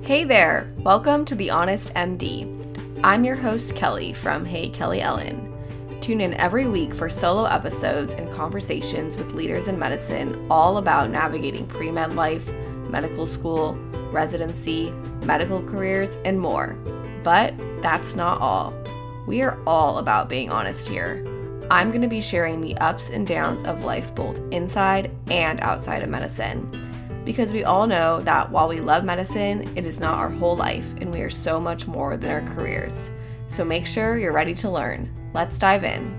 Hey there, welcome to The Honest MD. I'm your host, Kelly from Hey Kelly Ellen. Tune in every week for solo episodes and conversations with leaders in medicine all about navigating pre-med life, medical school, residency, medical careers, and more. But that's not all. We are all about being honest here. I'm going to be sharing the ups and downs of life both inside and outside of medicine. Because we all know that while we love medicine, it is not our whole life, and we are so much more than our careers. So make sure you're ready to learn. Let's dive in.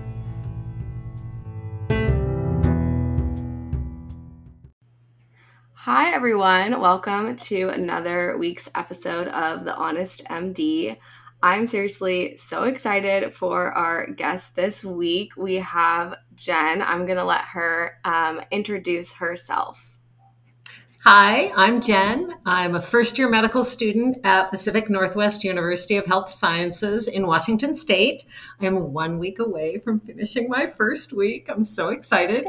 Hi everyone, welcome to another week's episode of The Honest MD. I'm seriously so excited for our guest this week. We have Jen. I'm going to let her introduce herself. Hi, I'm Jen. I'm a first-year medical student at Pacific Northwest University of Health Sciences in Washington State. I'm 1 week away from finishing my first week. I'm so excited.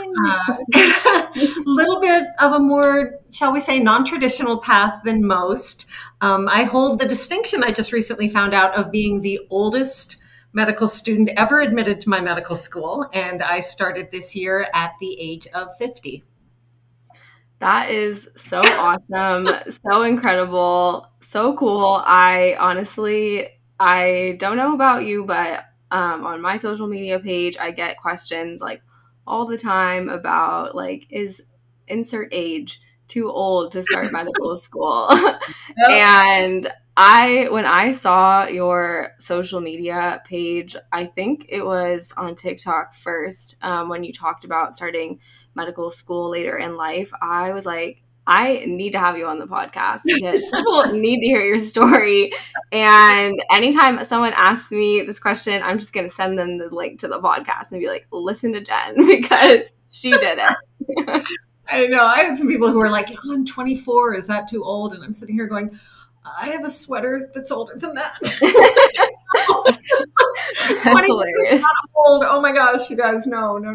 A little bit of a more, shall we say, non-traditional path than most. I hold the distinction, I just recently found out, of being the oldest medical student ever admitted to my medical school, and I started this year at the age of 50. That is so awesome, so incredible, so cool. I don't know about you, but on my social media page, I get questions like all the time about like, is insert age too old to start medical school? Yep. And when I saw your social media page, I think it was on TikTok first, when you talked about starting medical school later in life, I was like, I need to have you on the podcast because people need to hear your story. And anytime someone asks me this question, I'm just going to send them the link to the podcast and be like, listen to Jen because she did it. I know. I had some people who were like, oh, I'm 24. Is that too old? And I'm sitting here going, I have a sweater that's older than that. That's hilarious. Not old. Oh my gosh, you guys, no. As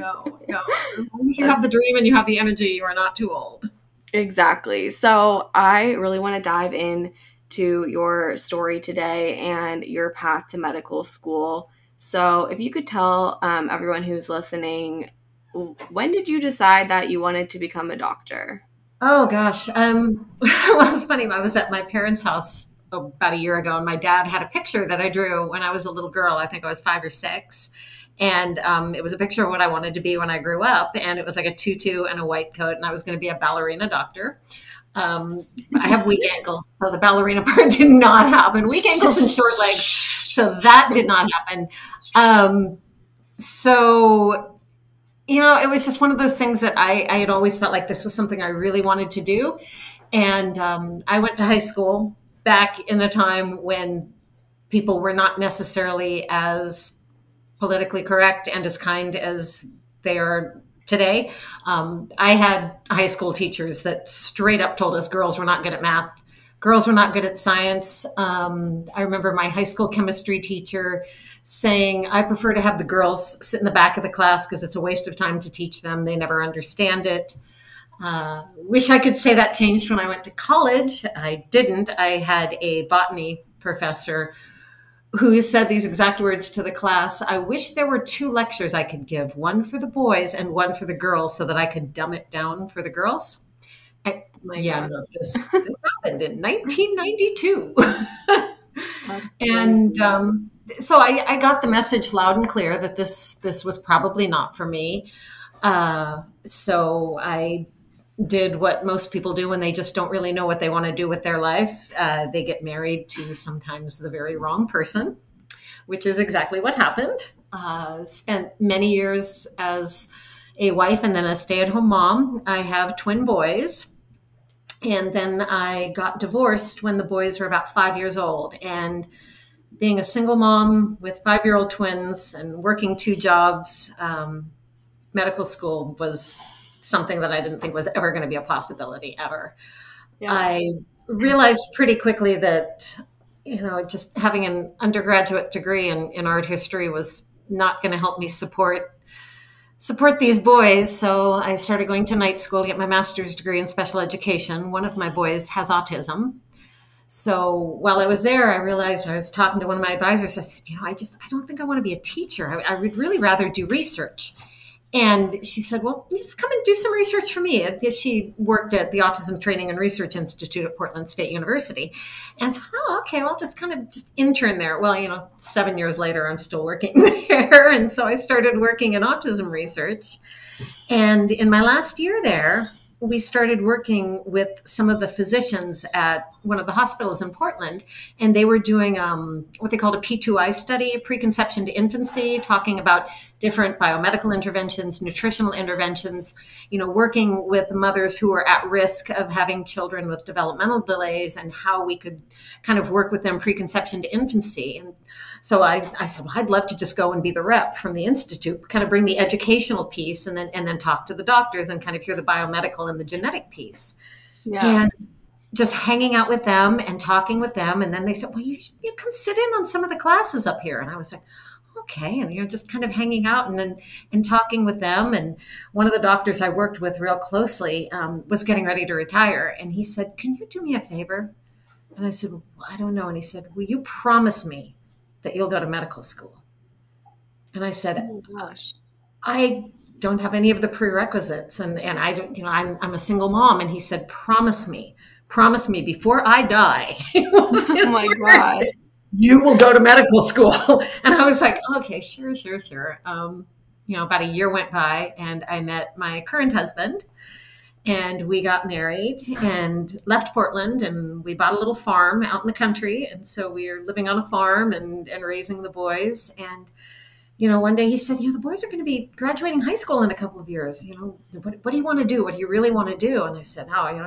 long as you have the dream and you have the energy, you are not too old. Exactly. So I really want to dive in to your story today and your path to medical school. So if you could tell everyone who's listening, when did you decide that you wanted to become a doctor? Oh gosh. Well, it's funny. I was at my parents' house about a year ago, and my dad had a picture that I drew when I was a little girl. I think I was 5 or 6. And it was a picture of what I wanted to be when I grew up. And it was like a tutu and a white coat, and I was going to be a ballerina doctor. I have weak ankles, so the ballerina part did not happen. Weak ankles and short legs, so that did not happen. It was just one of those things that I had always felt like this was something I really wanted to do. And I went to high school back in a time when people were not necessarily as politically correct and as kind as they are today. I had high school teachers that straight up told us girls were not good at math. Girls were not good at science. I remember my high school chemistry teacher saying, I prefer to have the girls sit in the back of the class because it's a waste of time to teach them. They never understand it. Wish I could say that changed when I went to college. I didn't. I had a botany professor who said these exact words to the class. I wish there were 2 lectures I could give, one for the boys and one for the girls so that I could dumb it down for the girls. This happened in 1992. And so I got the message loud and clear that this was probably not for me. So I did what most people do when they just don't really know what they want to do with their life. They get married to sometimes the very wrong person, which is exactly what happened. Spent many years as a wife and then a stay-at-home mom. I have twin boys. And then I got divorced when the boys were about 5 years old. And being a single mom with 5-year-old twins and working 2 jobs, medical school was something that I didn't think was ever going to be a possibility ever. Yeah. I realized pretty quickly that, just having an undergraduate degree in art history was not going to help me support these boys. So I started going to night school to get my master's degree in special education. One of my boys has autism. So while I was there, I realized I was talking to one of my advisors. I said, I don't think I want to be a teacher. I would really rather do research. And she said, well, you just come and do some research for me. She worked at the Autism Training and Research Institute at Portland State University. And I said, oh, okay, well, I'll just kind of just intern there. Well, 7 years later, I'm still working there. And so I started working in autism research. And in my last year there, we started working with some of the physicians at one of the hospitals in Portland, and they were doing what they called a P2I study, preconception to infancy, talking about different biomedical interventions, nutritional interventions, working with mothers who are at risk of having children with developmental delays and how we could kind of work with them preconception to infancy. And so I said, well, I'd love to just go and be the rep from the Institute, kind of bring the educational piece and then talk to the doctors and kind of hear the biomedical and the genetic piece. Yeah. And just hanging out with them and talking with them. And then they said, well, you come sit in on some of the classes up here. And I was like, okay. And, just kind of hanging out and talking with them. And one of the doctors I worked with real closely was getting ready to retire. And he said, can you do me a favor? And I said, well, I don't know. And he said, will you promise me that you'll go to medical school? And I said, oh my gosh, I don't have any of the prerequisites. And I don't, I'm a single mom. And he said, promise me before I die. Oh my gosh. You will go to medical school. And I was like, okay, sure. About a year went by and I met my current husband and we got married and left Portland and we bought a little farm out in the country. And so we were living on a farm and raising the boys. And, one day he said, the boys are going to be graduating high school in a couple of years. What do you want to do? What do you really want to do? And I said,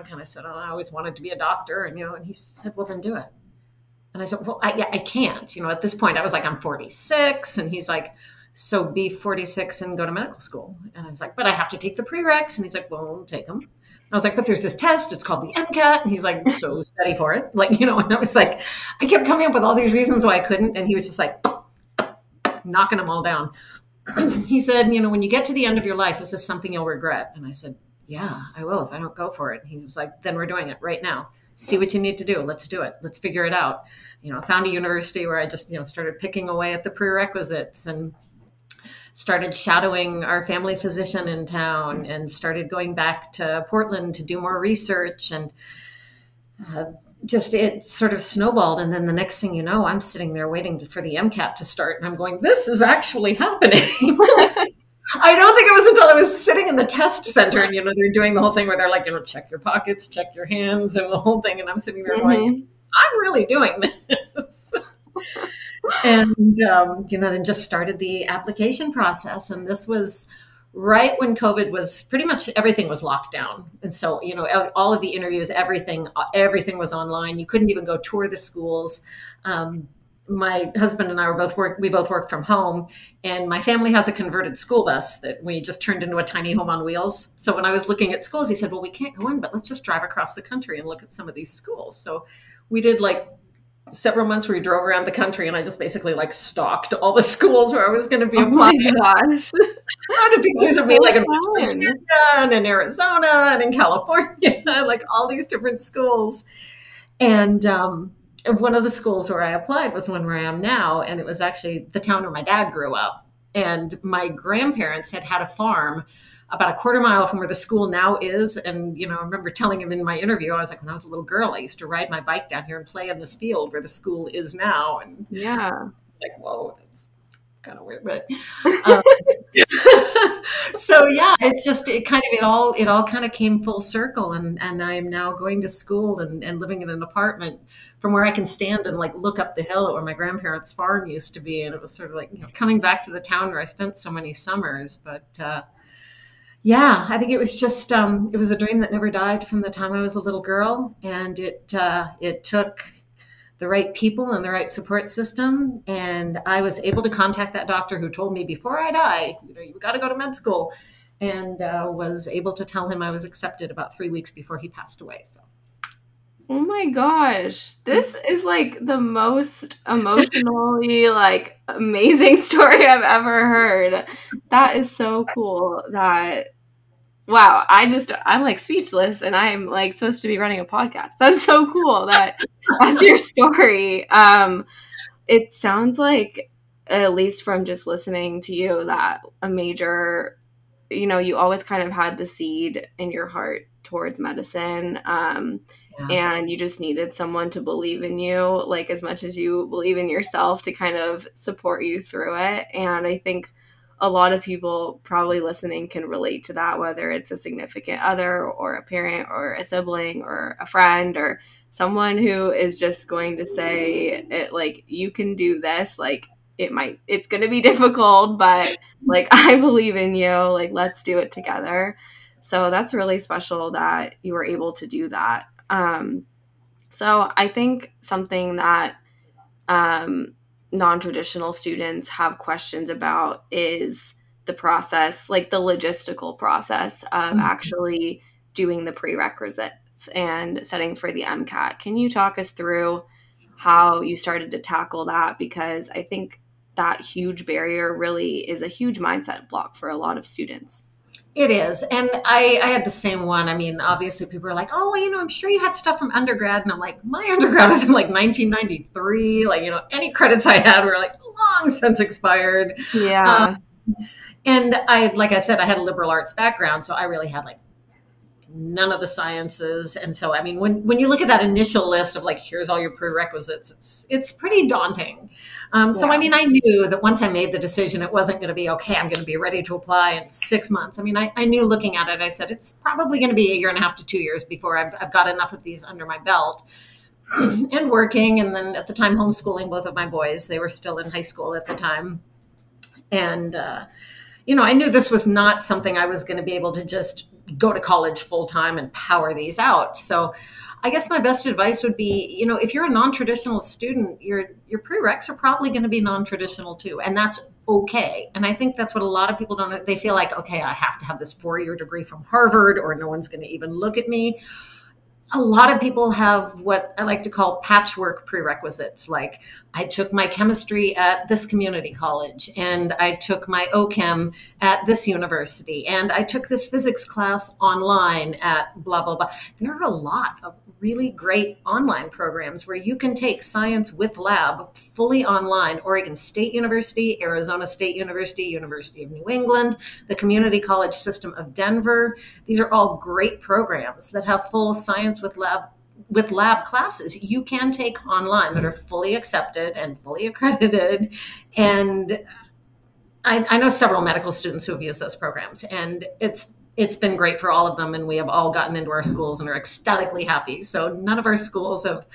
I always wanted to be a doctor. And he said, well, then do it. And I said, well, I can't. At this point, I was like, I'm 46. And he's like, so be 46 and go to medical school. And I was like, but I have to take the prereqs. And he's like, well, take them. I was like, but there's this test. It's called the MCAT. And he's like, so study for it. And I was like, I kept coming up with all these reasons why I couldn't. And he was just like, knocking them all down. He said, when you get to the end of your life, is this something you'll regret? And I said, yeah, I will if I don't go for it. And he was like, then we're doing it right now. See what you need to do. Let's do it. Let's figure it out. Found a university where I just, started picking away at the prerequisites and started shadowing our family physician in town and started going back to Portland to do more research. And it sort of snowballed. And then the next thing you know, I'm sitting there waiting for the MCAT to start. And I'm going, this is actually happening. I don't think it was until I was sitting in the test center and, they're doing the whole thing where they're like, check your pockets, check your hands and the whole thing. And I'm sitting there going, I'm really doing this. And, then just started the application process. And this was right when COVID was pretty much everything was locked down. And so, all of the interviews, everything was online. You couldn't even go tour the schools. My husband and I we both worked from home, and my family has a converted school bus that we just turned into a tiny home on wheels. So when I was looking at schools, he said, well, we can't go in, but let's just drive across the country and look at some of these schools. So we did several months where we drove around the country, and I just basically stalked all the schools where I was going to be applying. Oh my gosh. The pictures of me in West Virginia and in Arizona and in California, all these different schools. And one of the schools where I applied was one where I am now. And it was actually the town where my dad grew up. And my grandparents had a farm about a quarter mile from where the school now is. And, I remember telling him in my interview, I was like, when I was a little girl, I used to ride my bike down here and play in this field where the school is now. And yeah, whoa, that's kind of weird, but so yeah, it all kind of came full circle, and I am now going to school and living in an apartment from where I can stand and look up the hill at where my grandparents' farm used to be, and it was sort of coming back to the town where I spent so many summers. But yeah, I think it was just it was a dream that never died from the time I was a little girl, and it took the right people and the right support system. And I was able to contact that doctor who told me before I die, you've got to go to med school, and was able to tell him I was accepted about 3 weeks before he passed away. So. Oh my gosh. This is the most emotionally amazing story I've ever heard. That is so cool wow, I'm speechless, and I'm supposed to be running a podcast. That's so cool that That's your story. It sounds like, at least from just listening to you, that a major, you always kind of had the seed in your heart towards medicine. Yeah. And you just needed someone to believe in you, like as much as you believe in yourself, to kind of support you through it. And I think a lot of people probably listening can relate to that, whether it's a significant other or a parent or a sibling or a friend or someone who is just going to say it, like, you can do this, like it's going to be difficult, but like, I believe in you, like, let's do it together. So that's really special that you were able to do that. So I think something that non-traditional students have questions about is the process, like the logistical process of actually doing the prerequisites and studying for the MCAT. Can you talk us through how you started to tackle that? Because I think that huge barrier really is a huge mindset block for a lot of students. It is. And I had the same one. I mean, obviously people are like, oh, well, I'm sure you had stuff from undergrad. And I'm like, my undergrad was in like 1993. Like, any credits I had were like long since expired. Yeah. And like I said, I had a liberal arts background. So I really had like none of the sciences. And so, I mean, when you look at that initial list of like, here's all your prerequisites, it's pretty daunting. So, I mean, I knew that once I made the decision, it wasn't going to be, okay, I'm going to be ready to apply in 6 months. I mean, I knew looking at it, I said, it's probably going to be 1.5 to 2 years before I've got enough of these under my belt. And working, and then at the time homeschooling both of my boys. They were still in high school at the time. And, I knew this was not something I was going to be able to just go to college full time and power these out. So I guess my best advice would be, if you're a non-traditional student, your prereqs are probably going to be non-traditional too. And that's okay. And I think that's what a lot of people don't know. They feel like, okay, I have to have this 4-year degree from Harvard or no one's going to even look at me. A lot of people have what I like to call patchwork prerequisites. Like, I took my chemistry at this community college, and I took my OChem at this university, and I took this physics class online at blah, blah, blah. There are a lot of really great online programs where you can take science with lab fully online. Oregon State University, Arizona State University, University of New England, the Community College System of Denver. These are all great programs that have full science with lab classes you can take online that are fully accepted and fully accredited. And I know several medical students who have used those programs, and it's been great for all of them, and we have all gotten into our schools and are ecstatically happy. So none of your schools are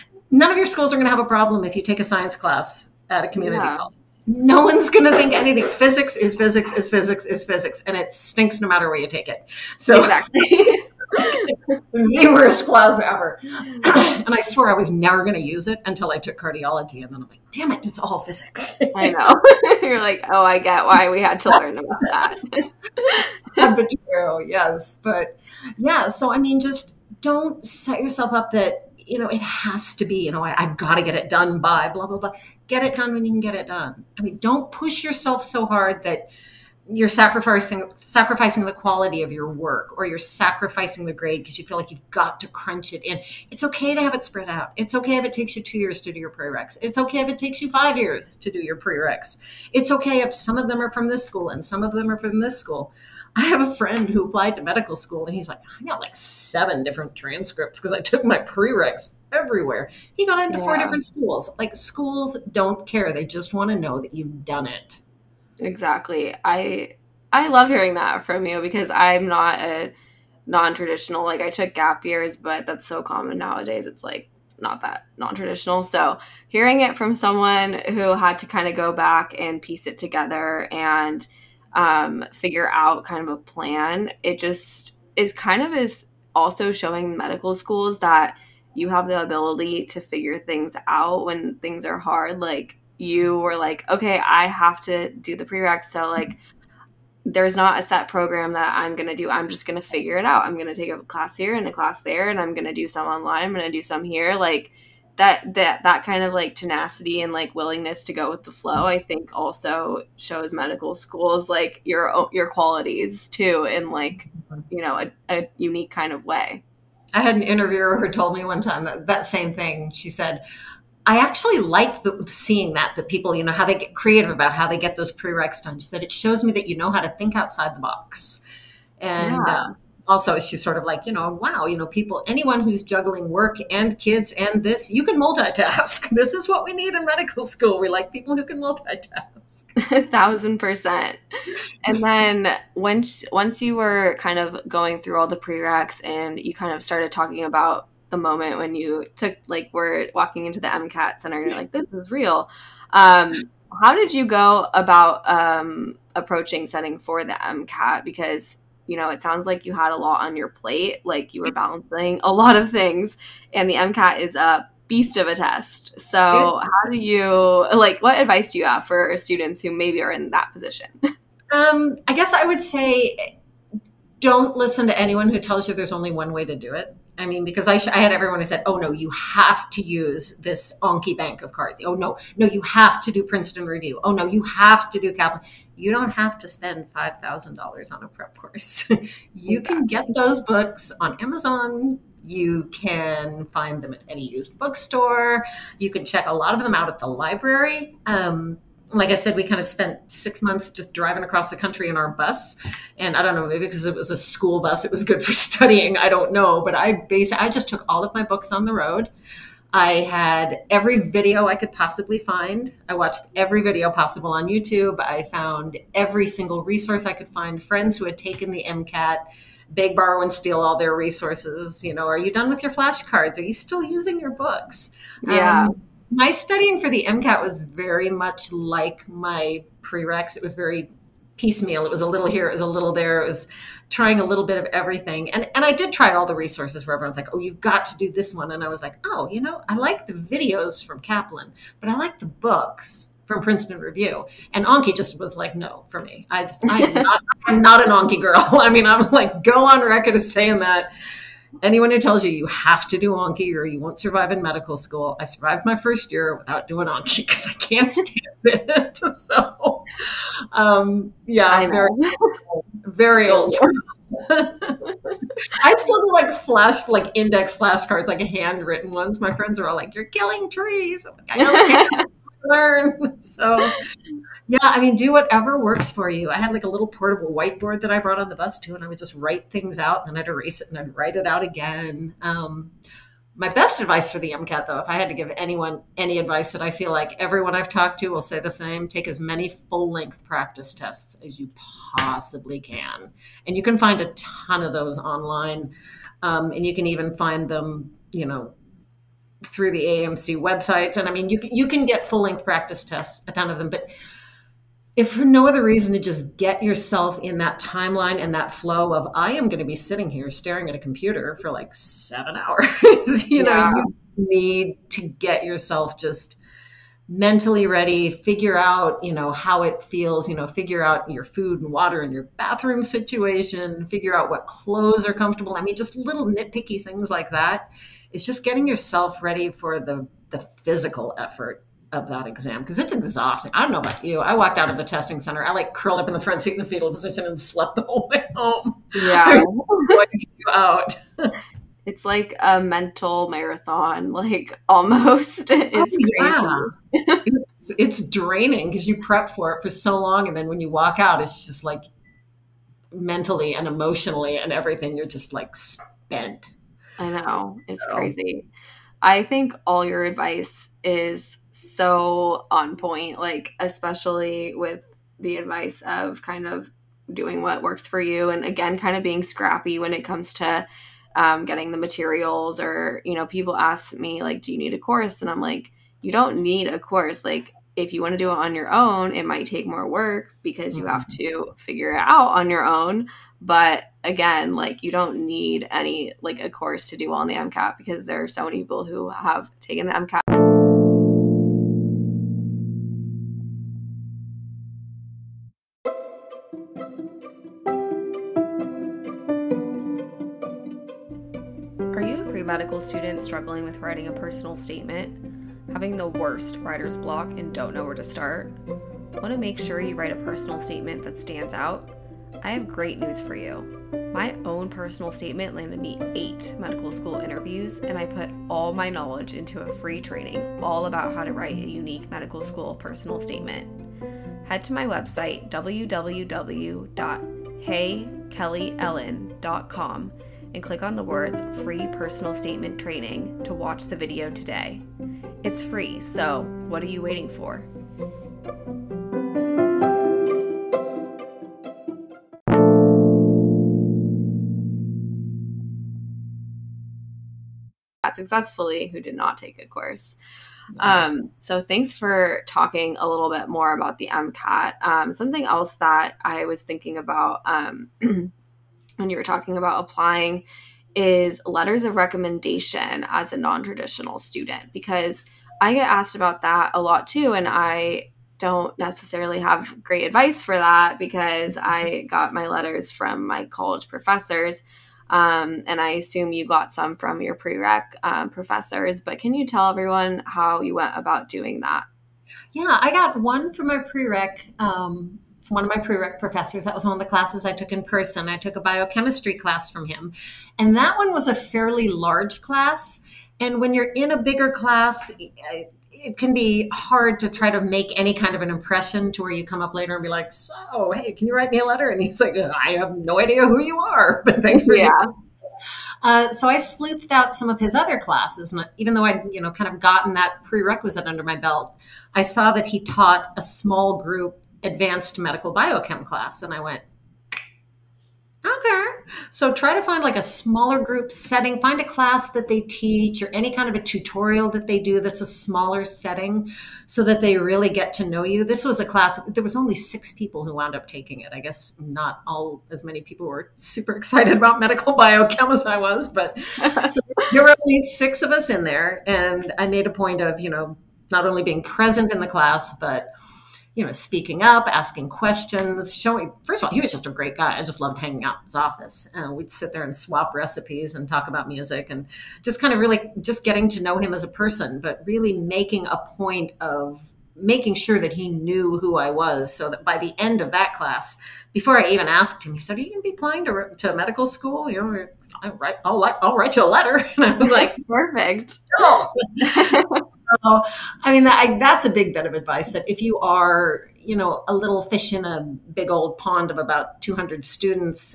going to have a problem if you take a science class at a community college. No one's going to think anything. Physics is physics is physics is physics, and it stinks no matter where you take it. So exactly. The worst class ever. And I swear I was never going to use it until I took cardiology. And then I'm like, damn it, it's all physics. I know. You're like, oh, I get why we had to learn about that. But true, yes. But yeah, so I mean, just don't set yourself up that, it has to be, I've got to get it done by blah, blah, blah. Get it done when you can get it done. I mean, don't push yourself so hard that you're sacrificing the quality of your work, or you're sacrificing the grade because you feel like you've got to crunch it in. It's okay to have it spread out. It's okay if it takes you 2 years to do your prereqs. It's okay if it takes you 5 years to do your prereqs. It's okay if some of them are from this school and some of them are from this school. I have a friend who applied to medical school, and he's like, I got like 7 different transcripts because I took my prereqs everywhere. He got into 4 different schools. Like, schools don't care. They just want to know that you've done it. Exactly. I love hearing that from you, because I'm not a non-traditional. Like, I took gap years, but that's so common nowadays. It's like not that non-traditional. So hearing it from someone who had to kind of go back and piece it together and figure out kind of a plan, it just is also showing medical schools that you have the ability to figure things out when things are hard. Like, you were like, okay, I have to do the prereqs. So like, there's not a set program that I'm going to do. I'm just going to figure it out. I'm going to take a class here and a class there, and I'm going to do some online. I'm going to do some here. Like, that kind of like tenacity and like willingness to go with the flow, I think also shows medical schools like your qualities too, in like, a unique kind of way. I had an interviewer who told me one time that same thing. She said, I actually like seeing that people, how they get creative about how they get those prereqs done. She said, it shows me that you know how to think outside the box. And Yeah. also, she's sort of like, wow, people, anyone who's juggling work and kids and this, you can multitask. This is what we need in medical school. We like people who can multitask. 1,000%. And then once you were kind of going through all the prereqs and you kind of started talking about the moment when you were walking into the MCAT center and you're like, this is real. How did you go about approaching setting for the MCAT? Because, it sounds like you had a lot on your plate, like you were balancing a lot of things, and the MCAT is a beast of a test. So how do you, what advice do you have for students who maybe are in that position? I guess I would say don't listen to anyone who tells you there's only one way to do it. I mean, because I had everyone who said, oh, no, you have to use this Anki bank of cards. Oh, no, you have to do Princeton Review. Oh, no, you have to do Kaplan. You don't have to spend $5,000 on a prep course. You can get those books on Amazon. You can find them at any used bookstore. You can check a lot of them out at the library. Like I said, we kind of spent 6 months just driving across the country in our bus. And I don't know, maybe because it was a school bus, it was good for studying. I don't know. But I just took all of my books on the road. I had every video I could possibly find. I watched every video possible on YouTube. I found every single resource I could find, friends who had taken the MCAT, beg, borrow, and steal all their resources. Are you done with your flashcards? Are you still using your books? Yeah. My studying for the MCAT was very much like my prereqs. It was very piecemeal. It was a little here, it was a little there. It was trying a little bit of everything. And I did try all the resources where everyone's like, oh, you've got to do this one. And I was like, oh, I like the videos from Kaplan, but I like the books from Princeton Review. And Anki just was like, no, for me. I'm not an Anki girl. I mean, I'm like, go on record as saying that. Anyone who tells you have to do Anki or you won't survive in medical school. I survived my first year without doing Anki because I can't stand it. So, yeah, very old school. I still do index flashcards, like handwritten ones. My friends are all like, you're killing trees. I'm like, I don't learn. So, yeah, I mean, do whatever works for you. I had a little portable whiteboard that I brought on the bus too, and I would just write things out, and then I'd erase it and I'd write it out again. My best advice for the MCAT, though, if I had to give anyone any advice, that I feel like everyone I've talked to will say the same: take as many full-length practice tests as you possibly can. And you can find a ton of those online, and you can even find them, through the AAMC websites. And I mean, you can get full-length practice tests, a ton of them, but if for no other reason, to just get yourself in that timeline and that flow of, I am going to be sitting here staring at a computer for 7 hours. You need to get yourself just mentally ready, figure out, how it feels, figure out your food and water and your bathroom situation, figure out what clothes are comfortable. I mean, just little nitpicky things like that. It's just getting yourself ready for the physical effort of that exam, because it's exhausting. I don't know about you. I walked out of the testing center. I curled up in the front seat in the fetal position and slept the whole way home. Yeah. Out. It's like a mental marathon, almost. It's crazy. Yeah. It's draining because you prep for it for so long. And then when you walk out, it's just mentally and emotionally and everything, you're just spent. I know. It's crazy. I think all your advice is so on point, especially with the advice of kind of doing what works for you. And again, kind of being scrappy when it comes to getting the materials, or, people ask me do you need a course? And I'm like, you don't need a course. If you want to do it on your own, it might take more work because you have to figure it out on your own. But again, you don't need any a course to do well on the MCAT, because there are so many people who have taken the MCAT. Are you a pre-medical student struggling with writing a personal statement, having the worst writer's block and don't know where to start? Want to make sure you write a personal statement that stands out? I have great news for you. My own personal statement landed me 8 medical school interviews, and I put all my knowledge into a free training all about how to write a unique medical school personal statement. Head to my website, www.heykelleyellen.com, and click on the words Free Personal Statement Training to watch the video today. It's free, so what are you waiting for? Successfully who did not take a course. So thanks for talking a little bit more about the MCAT. Something else that I was thinking about when you were talking about applying is letters of recommendation as a non-traditional student, because I get asked about that a lot too, and I don't necessarily have great advice for that because I got my letters from my college professors. And I assume you got some from your prereq professors, but can you tell everyone how you went about doing that? Yeah, I got one from my prereq, from one of my prereq professors. That was one of the classes I took in person. I took a biochemistry class from him. And that one was a fairly large class. And when you're in a bigger class, it can be hard to try to make any kind of an impression to where you come up later and be like, so, hey, can you write me a letter? And he's like, I have no idea who you are, but thanks for doing it. So I sleuthed out some of his other classes. And even though I'd, kind of gotten that prerequisite under my belt, I saw that he taught a small group advanced medical biochem class. And I went, okay. So try to find like a smaller group setting, find a class that they teach or any kind of a tutorial that they do that's a smaller setting so that they really get to know you. This was a class, there was only 6 people who wound up taking it. I guess not all as many people were super excited about medical biochem as I was, but so there were only 6 of us in there. And I made a point of, not only being present in the class, but speaking up, asking questions, showing. First of all, he was just a great guy. I just loved hanging out in his office. We'd sit there and swap recipes and talk about music and just kind of really just getting to know him as a person, but really making a point of making sure that he knew who I was so that by the end of that class, before I even asked him, he said, are you going to be applying to medical school? I'll write you a letter. And I was like, perfect. Oh. So, that's a big bit of advice that if you are, a little fish in a big old pond of about 200 students,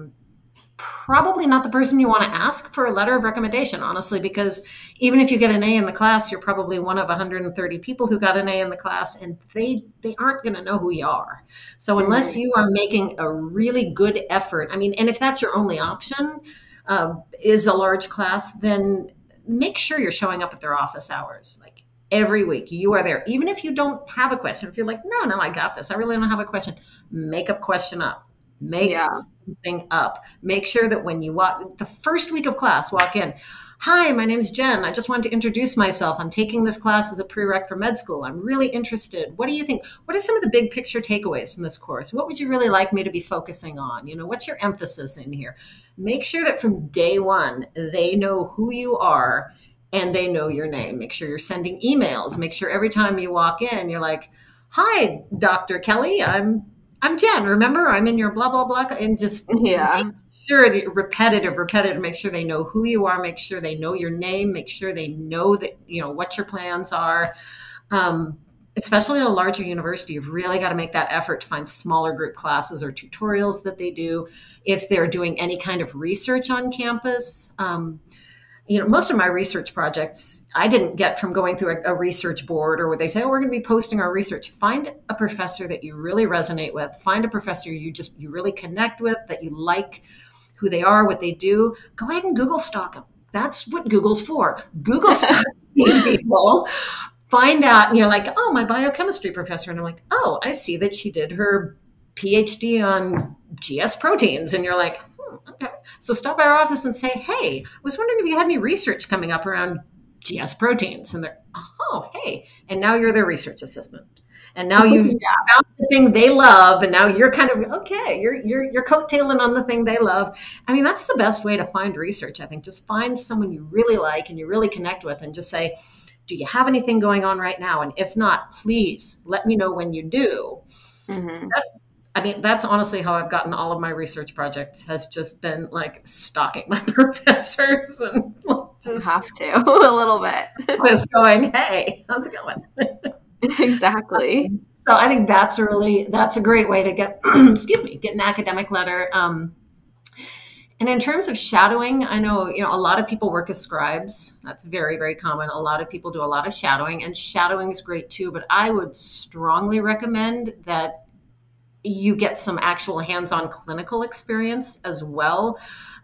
probably not the person you want to ask for a letter of recommendation, honestly, because even if you get an A in the class, you're probably one of 130 people who got an A in the class, and they aren't going to know who you are. So unless you are making a really good effort, and if that's your only option, is a large class, then make sure you're showing up at their office hours. Like every week you are there. Even if you don't have a question, if you're like, no, I got this. I really don't have a question. Make a question up. Make something up. Make sure that when you walk, the first week of class, walk in. Hi, my name's Jen. I just wanted to introduce myself. I'm taking this class as a prereq for med school. I'm really interested. What do you think? What are some of the big picture takeaways from this course? What would you really like me to be focusing on? What's your emphasis in here? Make sure that from day one, they know who you are and they know your name. Make sure you're sending emails. Make sure every time you walk in, you're like, hi, Dr. Kelly, I'm Jen. Remember, I'm in your blah, blah, blah. And just make sure that repetitive, make sure they know who you are. Make sure they know your name. Make sure they know that, what your plans are. Especially at a larger university, you've really got to make that effort to find smaller group classes or tutorials that they do. If they're doing any kind of research on campus, most of my research projects I didn't get from going through a research board or where they say, oh, we're going to be posting our research. Find a professor that you really resonate with. Find a professor you really connect with, that you like who they are, what they do. Go ahead and Google stalk them. That's what Google's for. Google stalk these people. Find out, and you're like, oh, my biochemistry professor. And I'm like, oh, I see that she did her PhD on GS proteins. And you're like, okay. So stop by our office and say, hey, I was wondering if you had any research coming up around GS proteins. And they're, oh, hey. And now you're their research assistant. And now you've found the thing they love. And now you're kind of, okay, you're coattailing on the thing they love. That's the best way to find research, I think. Just find someone you really like and you really connect with and just say, do you have anything going on right now? And if not, please let me know when you do. Mm-hmm. I mean, that's honestly how I've gotten all of my research projects, has just been like stalking my professors and You just have to a little bit. just going, hey, how's it going? Exactly. So I think that's a great way to get, excuse me, get an academic letter. And in terms of shadowing, I know, a lot of people work as scribes. That's very, very common. A lot of people do a lot of shadowing, and shadowing is great too. But I would strongly recommend that you get some actual hands-on clinical experience as well.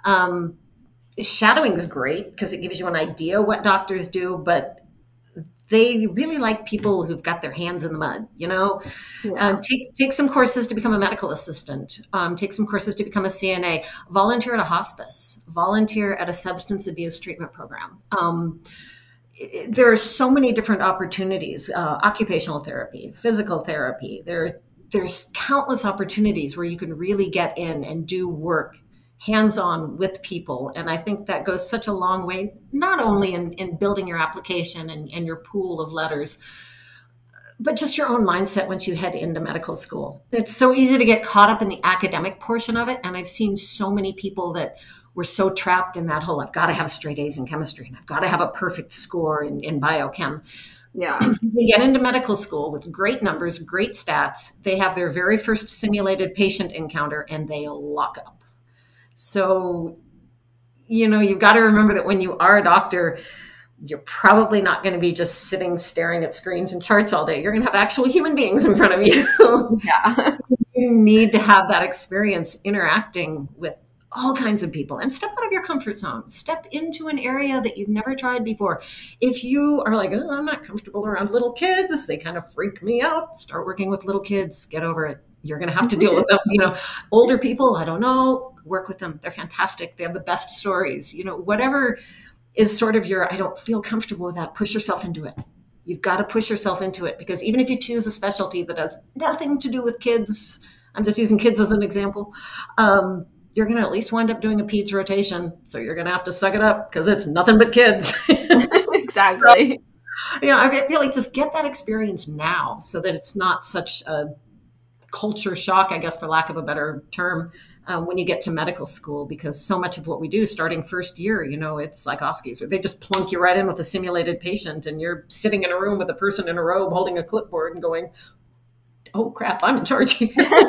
Shadowing is great because it gives you an idea what doctors do, but they really like people who've got their hands in the mud, Yeah. take some courses to become a medical assistant, take some courses to become a CNA, volunteer at a hospice, volunteer at a substance abuse treatment program. There are so many different opportunities, occupational therapy, physical therapy. There's countless opportunities where you can really get in and do work hands-on with people. And I think that goes such a long way, not only in building your application and your pool of letters, but just your own mindset once you head into medical school. It's so easy to get caught up in the academic portion of it. And I've seen so many people that were so trapped in that whole, I've got to have straight A's in chemistry and I've got to have a perfect score in biochem. Yeah. They get into medical school with great numbers, great stats. They have their very first simulated patient encounter and they lock up. So, you've got to remember that when you are a doctor, you're probably not going to be just sitting staring at screens and charts all day. You're going to have actual human beings in front of you. Yeah. You need to have that experience interacting with all kinds of people and step out of your comfort zone. Step into an area that you've never tried before. If you are like, oh, I'm not comfortable around little kids, they kind of freak me out, start working with little kids, get over it. You're going to have to deal with them. Older people, I don't know, work with them. They're fantastic. They have the best stories. Whatever is sort of I don't feel comfortable with that, push yourself into it. You've got to push yourself into it, because even if you choose a specialty that has nothing to do with kids, I'm just using kids as an example, you're going to at least wind up doing a peds rotation. So you're going to have to suck it up because it's nothing but kids. Exactly. So, I feel like just get that experience now so that it's not such a culture shock, I guess, for lack of a better term, when you get to medical school, because so much of what we do starting first year, it's like Oskies, where they just plunk you right in with a simulated patient and you're sitting in a room with a person in a robe holding a clipboard and going, oh crap, I'm in charge.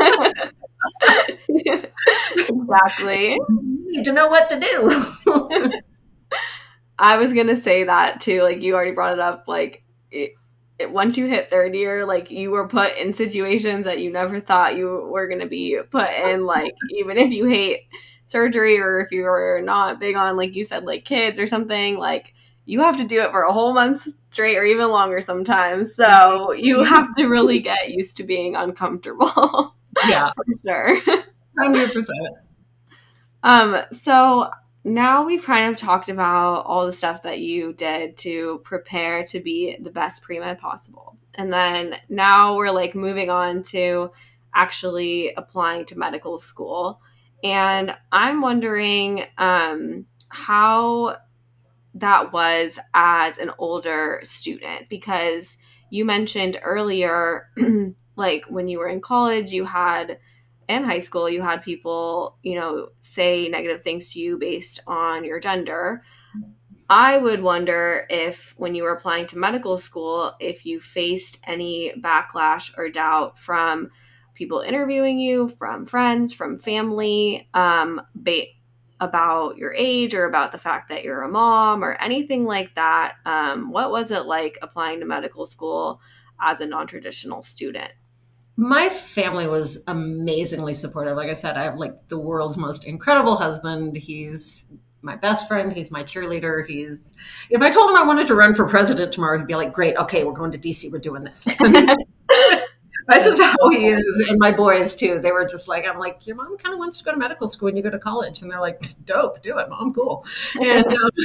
Exactly. You need to know what to do. I was going to say that too. Like, you already brought it up. Like, once you hit third year, like, you were put in situations that you never thought you were going to be put in. Like, even if you hate surgery or if you're not big on, like you said, like kids or something, like, you have to do it for a whole month straight or even longer sometimes. So you have to really get used to being uncomfortable. Yeah, for sure. 100%. So now we've kind of talked about all the stuff that you did to prepare to be the best pre-med possible. And then now we're like moving on to actually applying to medical school. And I'm wondering how that was as an older student, because you mentioned earlier, like when you were in college, in high school, you had people, say negative things to you based on your gender. I would wonder if when you were applying to medical school, if you faced any backlash or doubt from people interviewing you, from friends, from family, about your age or about the fact that you're a mom or anything like that. What was it like applying to medical school as a non-traditional student? My family was amazingly supportive. Like I said, I have like the world's most incredible husband. He's my best friend. He's my cheerleader. If I told him I wanted to run for president tomorrow, he'd be like, great. Okay, we're going to DC. We're doing this. That's just how he is. And my boys too. They were just like, I'm like, your mom kind of wants to go to medical school when you go to college. And they're like, dope, do it, mom, cool. And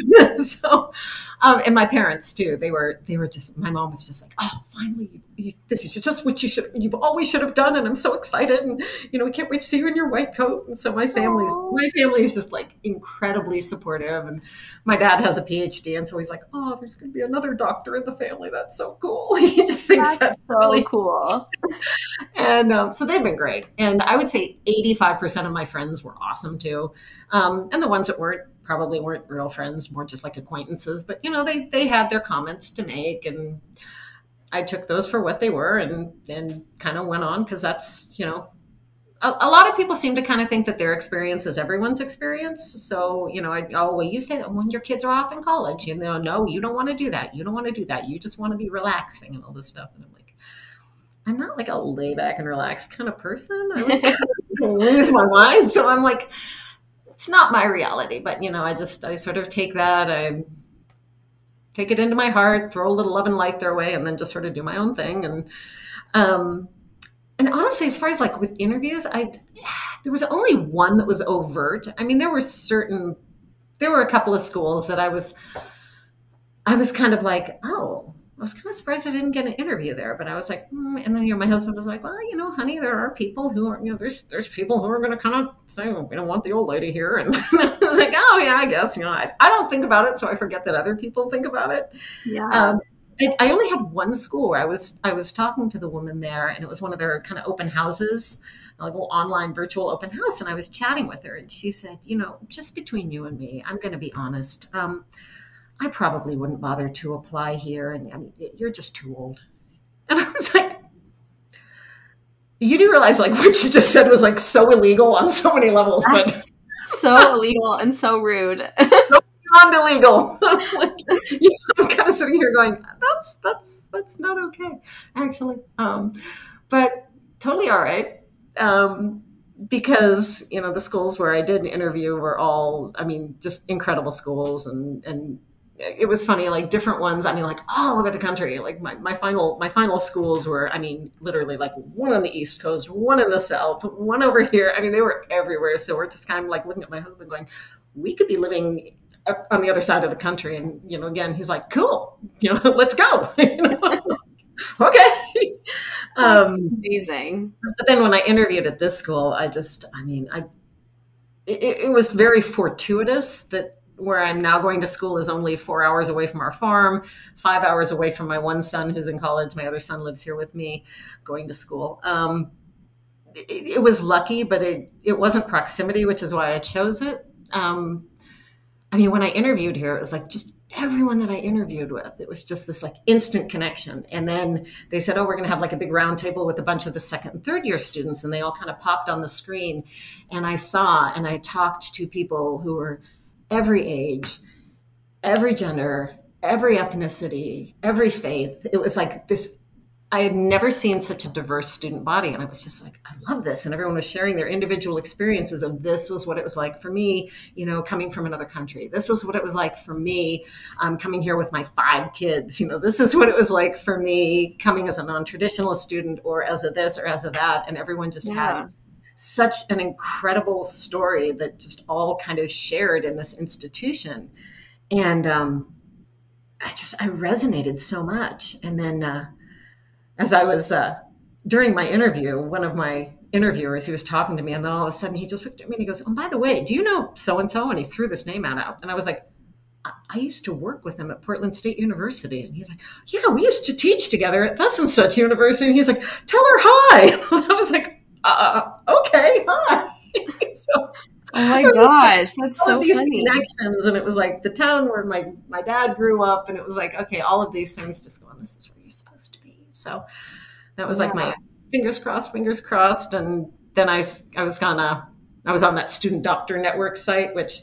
and my parents too. They were just, my mom was just like, oh, finally, this is just what you've always should have done. And I'm so excited. And, we can't wait to see you in your white coat. And so my family is just like incredibly supportive. And my dad has a PhD. And so he's like, oh, there's going to be another doctor in the family. That's so cool. He just thinks that's so really cool. And so they've been great. And I would say 85% of my friends were awesome too. And the ones that probably weren't real friends, more just like acquaintances. But, they had their comments to make. And I took those for what they were and kind of went on because that's, a lot of people seem to kind of think that their experience is everyone's experience. So, you say that when your kids are off in college, no, you don't want to do that. You don't want to do that. You just want to be relaxing and all this stuff. And I'm like, I'm not like a lay back and relaxed kind of person. I would kind of lose my mind. So I'm like, it's not my reality. But, I sort of take that. I take it into my heart, throw a little love and light their way, and then just sort of do my own thing. And honestly, as far as like with interviews, there was only one that was overt. I mean, there were a couple of schools that I was kind of like, oh, I was kind of surprised I didn't get an interview there, but I was like, and then my husband was like, well, honey, there are people who are, there's people who are going to kind of say, well, we don't want the old lady here, and I was like, oh yeah, I guess, I don't think about it, so I forget that other people think about it. Yeah. I only had one school where I was talking to the woman there, and it was one of their kind of open houses, like an online virtual open house, and I was chatting with her, and she said, just between you and me, I'm going to be honest. I probably wouldn't bother to apply here. And I mean, you're just too old. And I was like, you do realize like what you just said was like so illegal on so many levels, but so illegal and so rude. So beyond illegal. Like, I'm kind of sitting here going, that's not okay, actually. But totally all right. Because, the schools where I did interview were all, I mean, just incredible schools, and it was funny, like different ones, I mean, like all over the country. Like my final schools were, I mean, literally like one on the East Coast, one in the South, one over here. I mean, they were everywhere. So we're just kind of like looking at my husband going, we could be living on the other side of the country. And, again, he's like, cool, let's go. Okay. That's amazing. But then when I interviewed at this school, it was very fortuitous that where I'm now going to school is only 4 hours away from our farm, 5 hours away from my one son who's in college. My other son lives here with me going to school. It was lucky, but it wasn't proximity, which is why I chose it. When I interviewed here, it was like just everyone that I interviewed with, it was just this like instant connection. And then they said, oh, we're going to have like a big round table with a bunch of the second and third year students. And they all kind of popped on the screen. And I talked to people who were every age, every gender, every ethnicity, every faith. It was like this, I had never seen such a diverse student body. And I was just like, I love this. And everyone was sharing their individual experiences of this was what it was like for me, coming from another country. This was what it was like for me, coming here with my 5 kids. This is what it was like for me coming as a non-traditional student or as a this or as a that. And everyone just had such an incredible story that just all kind of shared in this institution. And I resonated so much. And then as I was, during my interview, one of my interviewers, he was talking to me, and then all of a sudden he just looked at me and he goes, oh, by the way, do you know so-and-so? And he threw this name out. And I was like, I used to work with him at Portland State University. And he's like, yeah, we used to teach together at thus and such university. And he's like, tell her hi. And I was like, okay, hi. So, oh my gosh, that's so these funny. Connections, and it was like the town where my dad grew up, and it was like, okay, all of these things just going, this is where you're supposed to be. So that was like my fingers crossed. And then I was on that Student Doctor Network site, which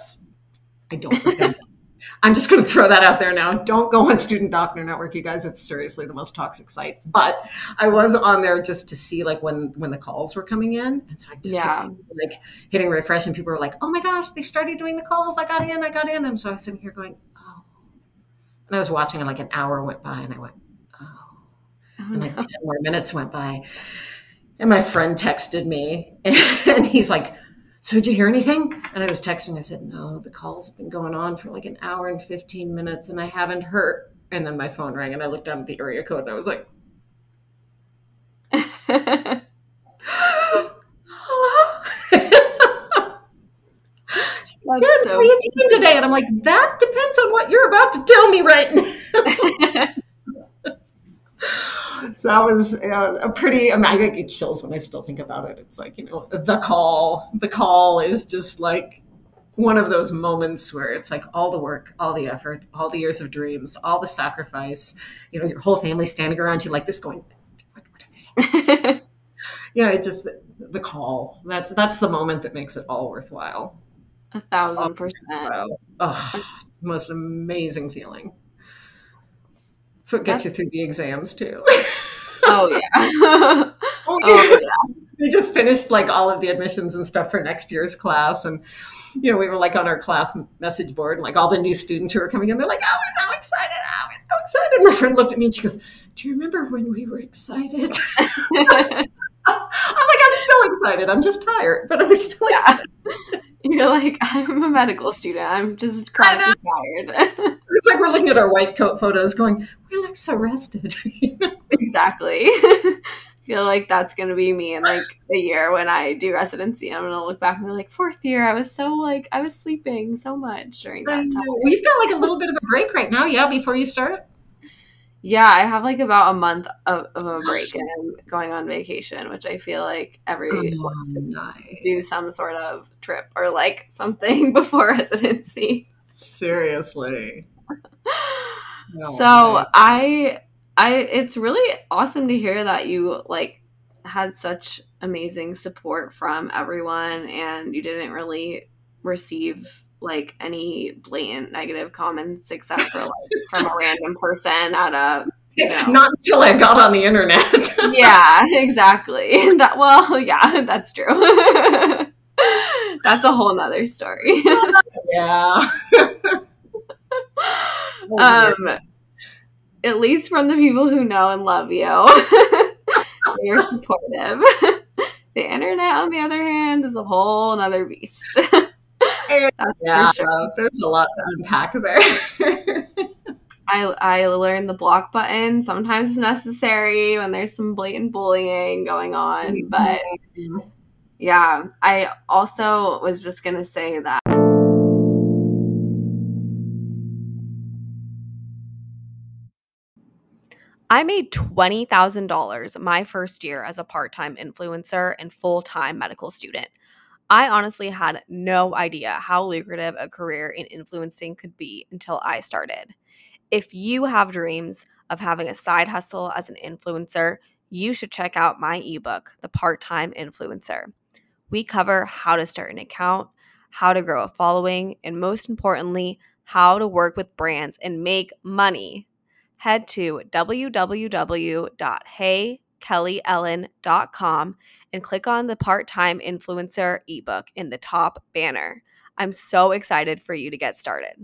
I don't think I'm just going to throw that out there now. Don't go on Student Doctor Network, you guys. It's seriously the most toxic site. But I was on there just to see like when the calls were coming in. And so I just kept like hitting refresh, and people were like, oh my gosh, they started doing the calls. I got in. And so I was sitting here going, oh. And I was watching, and like an hour went by, and I went, oh. And like 10 more minutes went by. And my friend texted me, and he's like, so did you hear anything? And I was texting. I said, no, the calls have been going on for like an hour and 15 minutes and I haven't heard. And then my phone rang, and I looked down at the area code, and I was like, hello? Good. How are you doing today? And I'm like, that depends on what you're about to tell me right now. So that was a pretty, I mean, I get chills when I still think about it. It's like, the call is just like one of those moments where it's like all the work, all the effort, all the years of dreams, all the sacrifice, your whole family standing around you like this going, what are these? It just, the call, that's the moment that makes it all worthwhile. 1,000%. Oh, it's the most amazing feeling. It's what gets you through the exams too. Oh yeah. Oh yeah. We just finished like all of the admissions and stuff for next year's class, and we were like on our class message board, and like all the new students who were coming in, they're like, "Oh, we're so excited! Oh, we're so excited!" And my friend looked at me and she goes, "Do you remember when we were excited?" I'm like, "I'm still excited. I'm just tired, but I'm still excited." You're like, I'm a medical student. I'm just chronically tired. It's like we're looking at our white coat photos going, we look so rested. Exactly. I feel like that's going to be me in like a year when I do residency. I'm going to look back and be like, 4th year, I was sleeping so much during that time. We've got like a little bit of a break right now. Yeah, before you start. Yeah, I have like about a month of a break and I'm going on vacation, which I feel like nice. Do some sort of trip or like something before residency. Seriously. So it's really awesome to hear that you like had such amazing support from everyone and you didn't really receive like any blatant negative comments except for like from a random person at a not until I got on the internet. Yeah, exactly. That's true. That's a whole nother story. Yeah. At least from the people who know and love you, they're supportive. The internet, on the other hand, is a whole nother beast. Yeah, sure. There's a lot to unpack there. I learned the block button sometimes is necessary when there's some blatant bullying going on, but yeah, I also was just gonna say that I made $20,000 my first year as a part-time influencer and full-time medical student. I honestly had no idea how lucrative a career in influencing could be until I started. If you have dreams of having a side hustle as an influencer, you should check out my ebook, The Part-Time Influencer. We cover how to start an account, how to grow a following, and most importantly, how to work with brands and make money. Head to www.heykelleyellen.com and click on the Part-Time Influencer ebook in the top banner. I'm so excited for you to get started.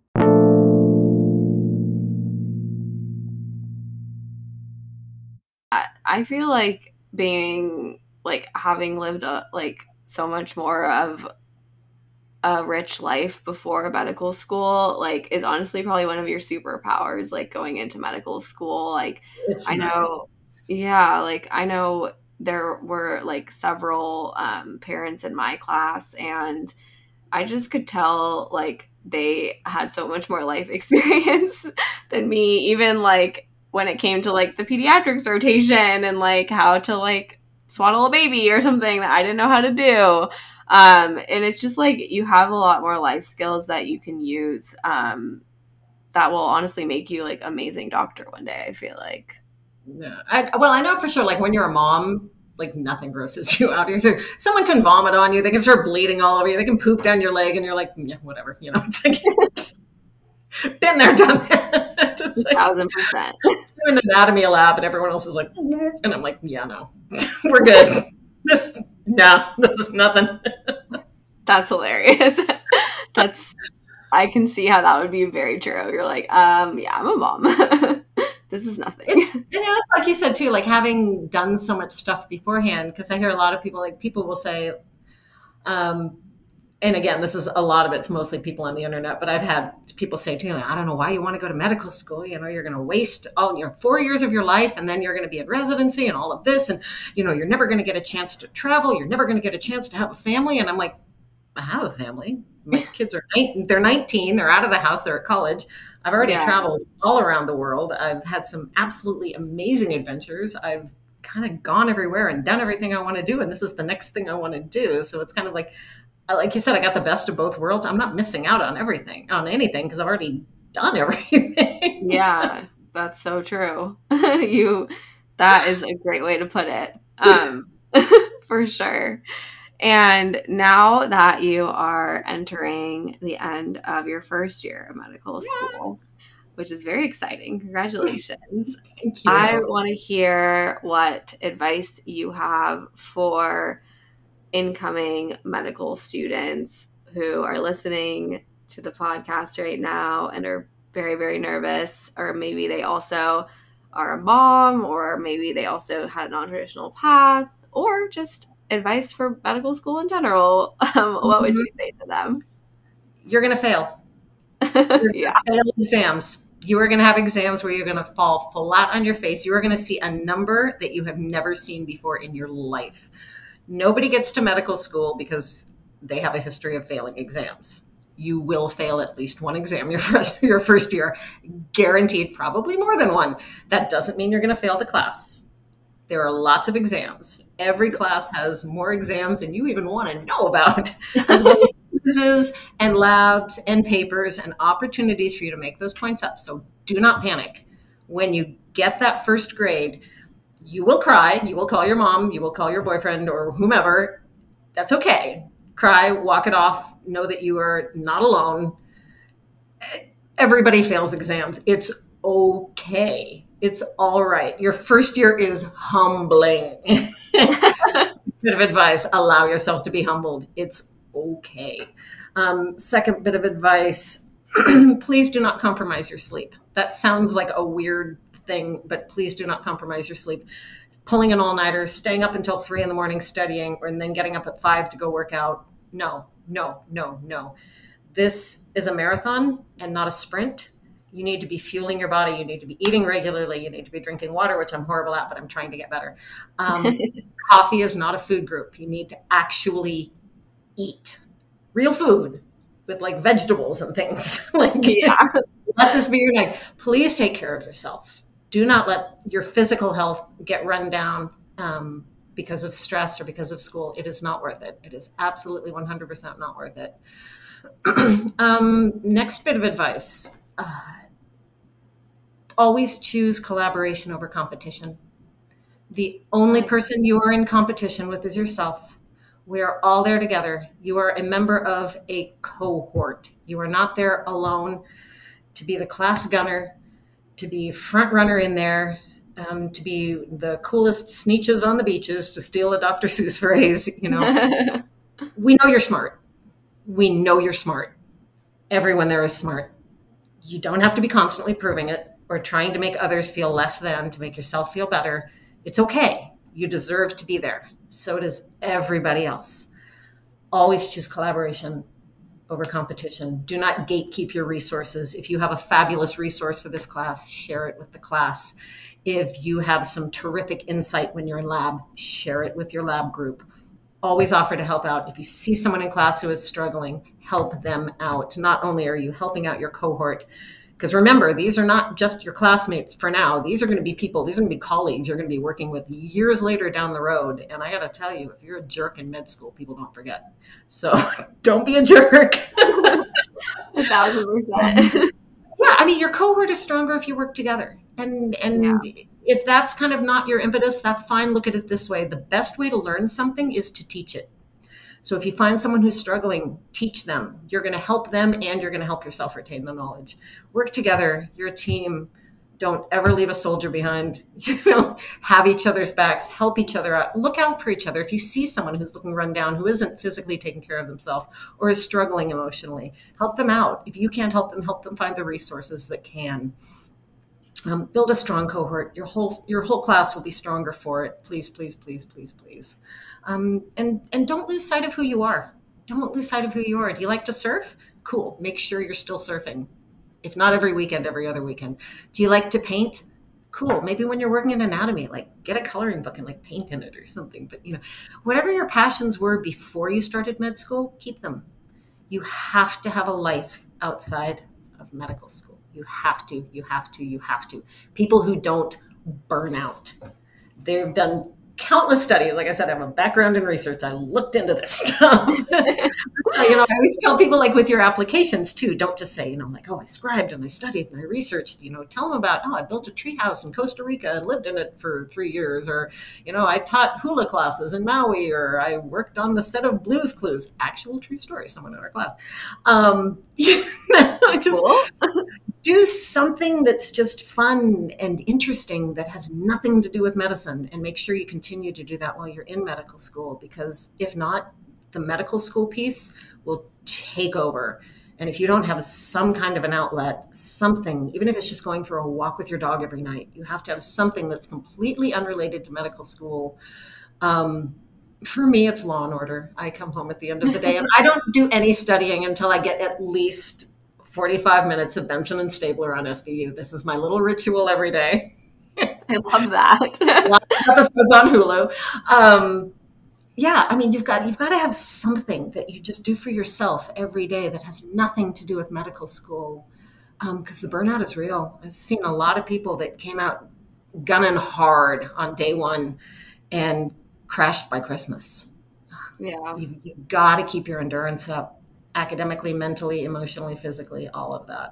I feel like having lived so much more of a rich life before medical school, like, is honestly probably one of your superpowers, like, going into medical school. Like, I know, yeah, like, I know there were, like, several parents in my class, and I just could tell, like, they had so much more life experience than me, even, like, when it came to, like, the pediatrics rotation and, like, how to, like, swaddle a baby or something that I didn't know how to do. And it's just, like, you have a lot more life skills that you can use that will honestly make you, like, amazing doctor one day, I feel like. Yeah. I know for sure, like, when you're a mom, like, nothing grosses you out. So someone can vomit on you. They can start bleeding all over you. They can poop down your leg, and you're like, yeah, whatever. It's like, been there, done that. 1,000%. I'm in an anatomy lab, and everyone else is like, and I'm like, yeah, no, we're good. This is nothing. That's hilarious. I can see how that would be very true. You're like, yeah, I'm a mom. This is nothing. It's like you said too, like, having done so much stuff beforehand, because I hear a lot of people, like, people will say, and again, this is a lot of it's mostly people on the internet, but I've had people say too, I don't know why you want to go to medical school. You're going to waste all your 4 years of your life, and then you're going to be in residency and all of this. And, you're never going to get a chance to travel. You're never going to get a chance to have a family. And I'm like, I have a family. My kids are they're 19, they're out of the house, they're at college. I've already traveled all around the world. I've had some absolutely amazing adventures. I've kind of gone everywhere and done everything I want to do. And this is the next thing I want to do. So it's kind of like you said, I got the best of both worlds. I'm not missing out on anything, because I've already done everything. Yeah, that's so true. That is a great way to put it. For sure. And now that you are entering the end of your first year of medical school, which is very exciting. Congratulations. Thank you. I want to hear what advice you have for incoming medical students who are listening to the podcast right now and are very, very nervous, or maybe they also are a mom, or maybe they also had a non-traditional path, or just advice for medical school in general. What would you say to them? You're going to fail. You're gonna fail exams. You are going to have exams where you're going to fall flat on your face. You are going to see a number that you have never seen before in your life. Nobody gets to medical school because they have a history of failing exams. You will fail at least one exam your first year, guaranteed, probably more than one. That doesn't mean you're going to fail the class. There are lots of exams. Every class has more exams than you even want to know about, as well as quizzes and labs and papers and opportunities for you to make those points up. So do not panic. When you get that first grade, you will cry. You will call your mom. You will call your boyfriend or whomever. That's okay. Cry, walk it off. Know that you are not alone. Everybody fails exams. It's okay. It's all right. Your first year is humbling. Bit of advice, allow yourself to be humbled. It's okay. Second bit of advice, please do not compromise your sleep. That sounds like a weird thing, but please do not compromise your sleep. Pulling an all-nighter, staying up until 3 a.m. studying, and then getting up at 5 to go work out. No. This is a marathon and not a sprint. You need to be fueling your body. You need to be eating regularly. You need to be drinking water, which I'm horrible at, but I'm trying to get better. Coffee is not a food group. You need to actually eat real food with like vegetables and things. Let this be your night. Please take care of yourself. Do not let your physical health get run down because of stress or because of school. It is not worth it. It is absolutely 100% not worth it. Next bit of advice. Always choose collaboration over competition. The only person you are in competition with is yourself. We are all there together. You are a member of a cohort. You are not there alone to be the class gunner, to be front runner in there, to be the coolest sneeches on the beaches, to steal a Dr. Seuss phrase. We know you're smart. We know you're smart. Everyone there is smart. You don't have to be constantly proving it or trying to make others feel less than to make yourself feel better. It's okay. You deserve to be there. So does everybody else. Always choose collaboration over competition. Do not gatekeep your resources. If you have a fabulous resource for this class, share it with the class. If you have some terrific insight when you're in lab, share it with your lab group. Always offer to help out. If you see someone in class who is struggling, help them out. Not only are you helping out your cohort, because remember, these are not just your classmates for now. These are going to be people, these are going to be colleagues you're going to be working with years later down the road. And I got to tell you, if you're a jerk in med school, people don't forget. So don't be a jerk. 1,000%. Yeah, I mean, your cohort is stronger if you work together. And if that's kind of not your impetus, that's fine. Look at it this way. The best way to learn something is to teach it. So if you find someone who's struggling, teach them. You're going to help them and you're going to help yourself retain the knowledge. Work together. You're a team. Don't ever leave a soldier behind. Have each other's backs. Help each other out. Look out for each other. If you see someone who's looking run down, who isn't physically taking care of themselves or is struggling emotionally, help them out. If you can't help them find the resources that can. Build a strong cohort. Your whole class will be stronger for it. Please, please, please, please, please. And don't lose sight of who you are. Don't lose sight of who you are. Do you like to surf? Cool. Make sure you're still surfing. If not every weekend, every other weekend. Do you like to paint? Cool. Maybe when you're working in anatomy, like get a coloring book and like paint in it or something. But whatever your passions were before you started med school, keep them. You have to have a life outside of medical school. You have to, you have to, you have to. People who don't burn out. They've done countless studies. Like I said, I have a background in research. I looked into this stuff. I always tell people, like with your applications too, don't just say, like, oh, I scribed and I studied and I researched, tell them about, oh, I built a treehouse in Costa Rica and lived in it for 3 years. Or, I taught hula classes in Maui, or I worked on the set of Blue's Clues. Actual true story, someone in our class. Just cool. Do something that's just fun and interesting that has nothing to do with medicine, and make sure you continue to do that while you're in medical school, because if not, the medical school piece will take over. And if you don't have some kind of an outlet, something, even if it's just going for a walk with your dog every night, you have to have something that's completely unrelated to medical school. For me, it's Law and Order. I come home at the end of the day and I don't do any studying until I get at least 45 minutes of Benson and Stabler on SVU. This is my little ritual every day. I love that. Lots of episodes on Hulu. You've got to have something that you just do for yourself every day that has nothing to do with medical school, because the burnout is real. I've seen a lot of people that came out gunning hard on day one and crashed by Christmas. Yeah, you've got to keep your endurance up, academically, mentally, emotionally, physically, all of that.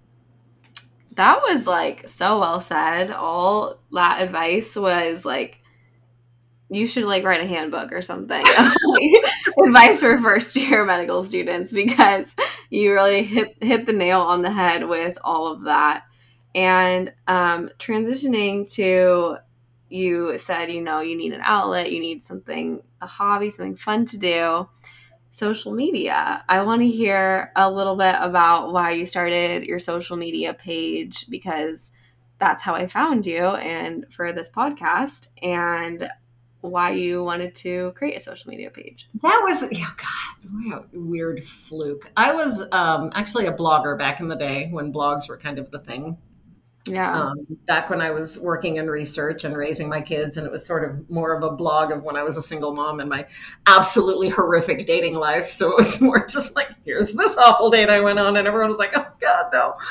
That was like so well said. All that advice was like, you should like write a handbook or something. Advice for first year medical students, because you really hit the nail on the head with all of that. And transitioning to, you said, you need an outlet, you need something, a hobby, something fun to do. Social media. I want to hear a little bit about why you started your social media page, because that's how I found you and for this podcast, and why you wanted to create a social media page. That was, what a weird fluke. I was actually a blogger back in the day when blogs were kind of the thing. Yeah. Back when I was working in research and raising my kids, and it was sort of more of a blog of when I was a single mom and my absolutely horrific dating life. So it was more just like, here's this awful date I went on, and everyone was like, oh God,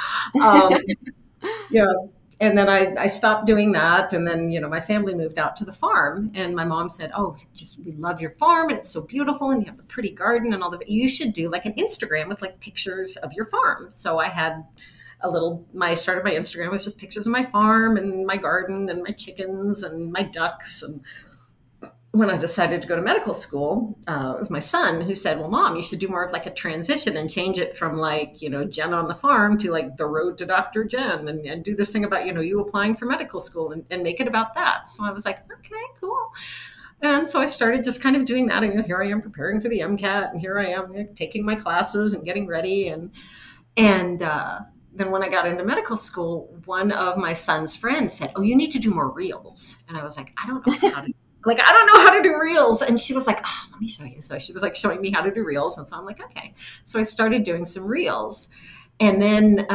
no. And then I stopped doing that. And then, my family moved out to the farm, and my mom said, oh, we love your farm and it's so beautiful and you have a pretty garden and all that. You should do like an Instagram with like pictures of your farm. So I had I started my Instagram with just pictures of my farm and my garden and my chickens and my ducks. And when I decided to go to medical school, it was my son who said, well, Mom, you should do more of like a transition and change it from like, Jen on the farm to like the road to Dr. Jen, and do this thing about, you applying for medical school, and make it about that. So I was like, okay, cool. And so I started just kind of doing that. And here I am preparing for the MCAT, and here I am taking my classes and getting ready. And then when I got into medical school, one of my son's friends said, oh, you need to do more reels. And I was like, I don't know how to I don't know how to do reels. And she was like, oh, let me show you. So she was like showing me how to do reels. And so I'm like, okay. So I started doing some reels. And then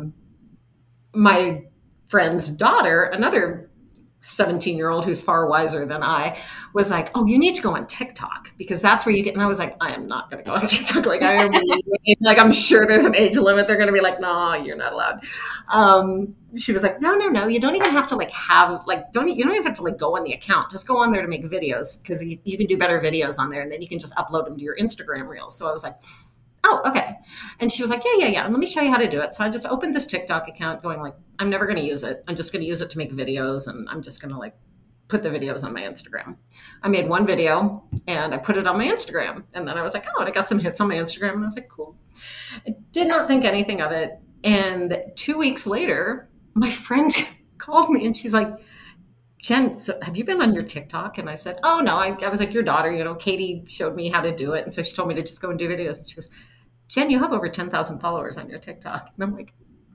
my friend's daughter, another 17-year-old who's far wiser than I, was like, oh, you need to go on TikTok, because that's where you get. And I was like, I am not going to go on TikTok. Like, I am like, I'm sure there's an age limit. They're going to be like, no, you're not allowed. She was like, no. You don't even have to you don't even have to go on the account. Just go on there to make videos, because you can do better videos on there, and then you can just upload them to your Instagram reels. So I was like, oh, okay. And she was like, yeah. And let me show you how to do it. So I just opened this TikTok account going like, I'm never going to use it. I'm just going to use it to make videos. And I'm just going to put the videos on my Instagram. I made one video and I put it on my Instagram. And then I was like, oh, and I got some hits on my Instagram. And I was like, cool. I did not think anything of it. And 2 weeks later, my friend called me and she's like, Jen, so have you been on your TikTok? And I said, oh, no. I was like, your daughter, Katie showed me how to do it. And so she told me to just go and do videos. And she goes, Jen, you have over 10,000 followers on your TikTok. And I'm like,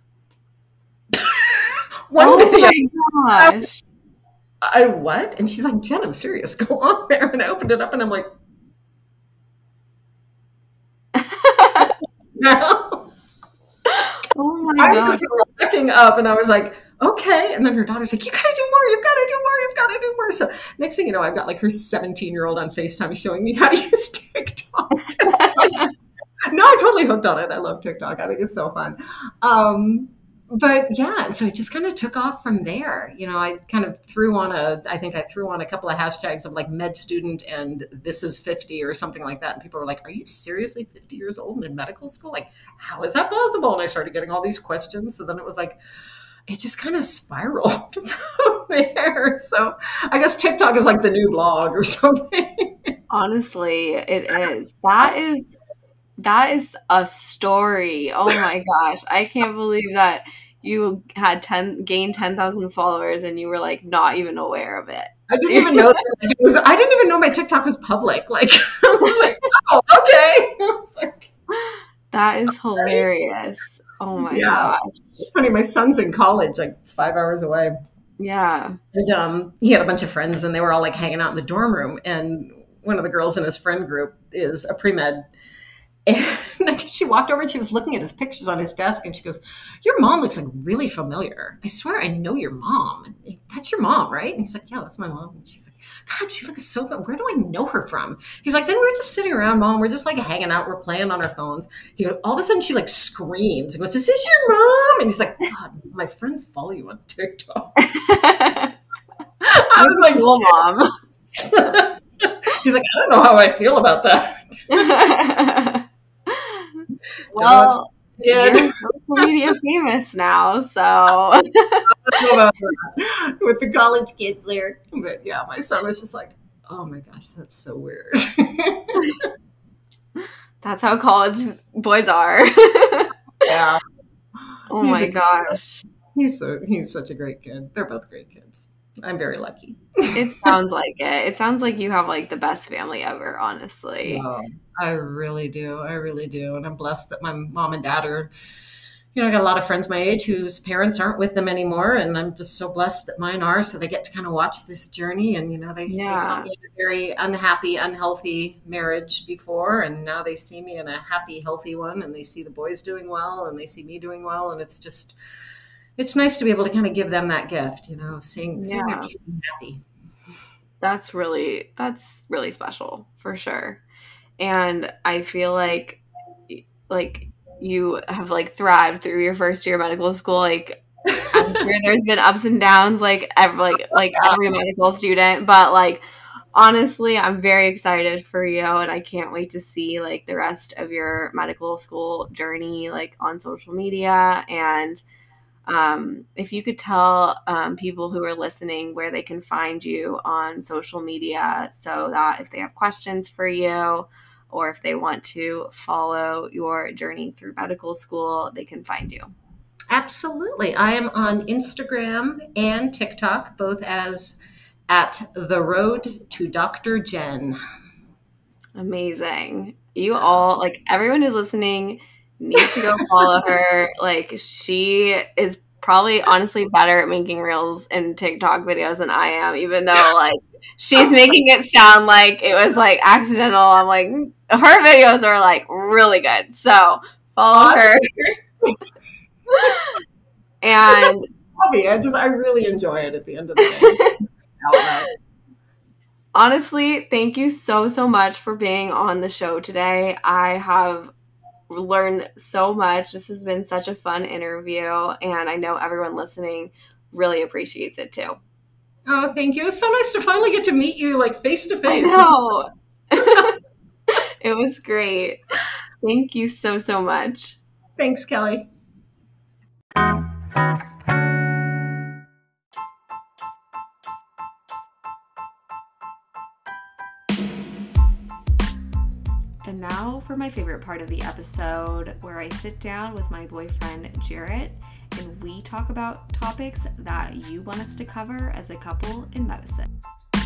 one video. My gosh. I what? And she's like, Jen, I'm serious. Go on there. And I opened it up and I'm like, no. Oh my God. I'm backing up, and I was like, okay. And then her daughter's like, you got to do more. You've got to do more. You've got to do more. So next thing you know, I've got her 17-year-old on FaceTime showing me how to use TikTok. No, I totally hooked on it. I love TikTok. I think it's so fun. But yeah, and so it just kind of took off from there. I kind of I think I threw on a couple of hashtags of like med student and this is 50 or something like that. And people were like, are you seriously 50 years old and in medical school? Like, how is that possible? And I started getting all these questions. So then it was like, it just kind of spiraled from there. So I guess TikTok is like the new blog or something. Honestly, it is. That is a story. Oh my gosh. I can't believe that you had gained 10,000 followers and you were like not even aware of it. I didn't even know I didn't even know my TikTok was public. Like, I was like, oh, okay. I was like, that is hilarious. Oh my gosh. It's funny. My son's in college, like 5 hours away. Yeah. And he had a bunch of friends and they were all like hanging out in the dorm room. And one of the girls in his friend group is a pre-med. And she walked over and she was looking at his pictures on his desk and she goes, your mom looks like really familiar. I swear I know your mom. That's your mom, right? And he's like, yeah, that's my mom. And she's like, God, she looks so fun. Where do I know her from? He's like, then we're just sitting around, Mom. We're just like hanging out. We're playing on our phones. He goes, all of a sudden she like screams and goes, is this your mom? And he's like, God, my friends follow you on TikTok. I was like, cool, Mom. He's like, I don't know how I feel about that. Well, you're social media famous now, so with the college kids there. But yeah, my son was just like, oh my gosh, that's so weird. That's how college boys are. Yeah. Oh my gosh. He's such a great kid. They're both great kids. I'm very lucky. It sounds like it. It sounds like you have like the best family ever, honestly. Wow. I really do. I really do. And I'm blessed that my mom and dad are, I got a lot of friends my age whose parents aren't with them anymore. And I'm just so blessed that mine are. So they get to kind of watch this journey. And, they saw me in a very unhappy, unhealthy marriage before. And now they see me in a happy, healthy one. And they see the boys doing well and they see me doing well. And it's just, it's nice to be able to kind of give them that gift, seeing their kid be happy. That's really special for sure. And I feel like you have like thrived through your first year of medical school. Like I'm sure there's been ups and downs like every medical student, but like honestly, I'm very excited for you and I can't wait to see like the rest of your medical school journey like on social media. And if you could tell people who are listening where they can find you on social media so that if they have questions for you or if they want to follow your journey through medical school, they can find you. Absolutely. I am on Instagram and TikTok, both as at The Road to Dr. Jen. Amazing. You all, like everyone who's listening needs to go follow her. Like she is probably honestly better at making reels and TikTok videos than I am, even though like she's making it sound like it was like accidental. I'm like, her videos are like really good. So follow her. And hobby. I really enjoy it at the end of the day. Honestly, thank you so much for being on the show today. I have learned so much. This has been such a fun interview, and I know everyone listening really appreciates it too. Oh, thank you. It's so nice to finally get to meet you like face to face. I know. It was great. Thank you so much. Thanks, Kelly. And now for my favorite part of the episode, where I sit down with my boyfriend, Jarrett, and we talk about topics that you want us to cover as a couple in medicine.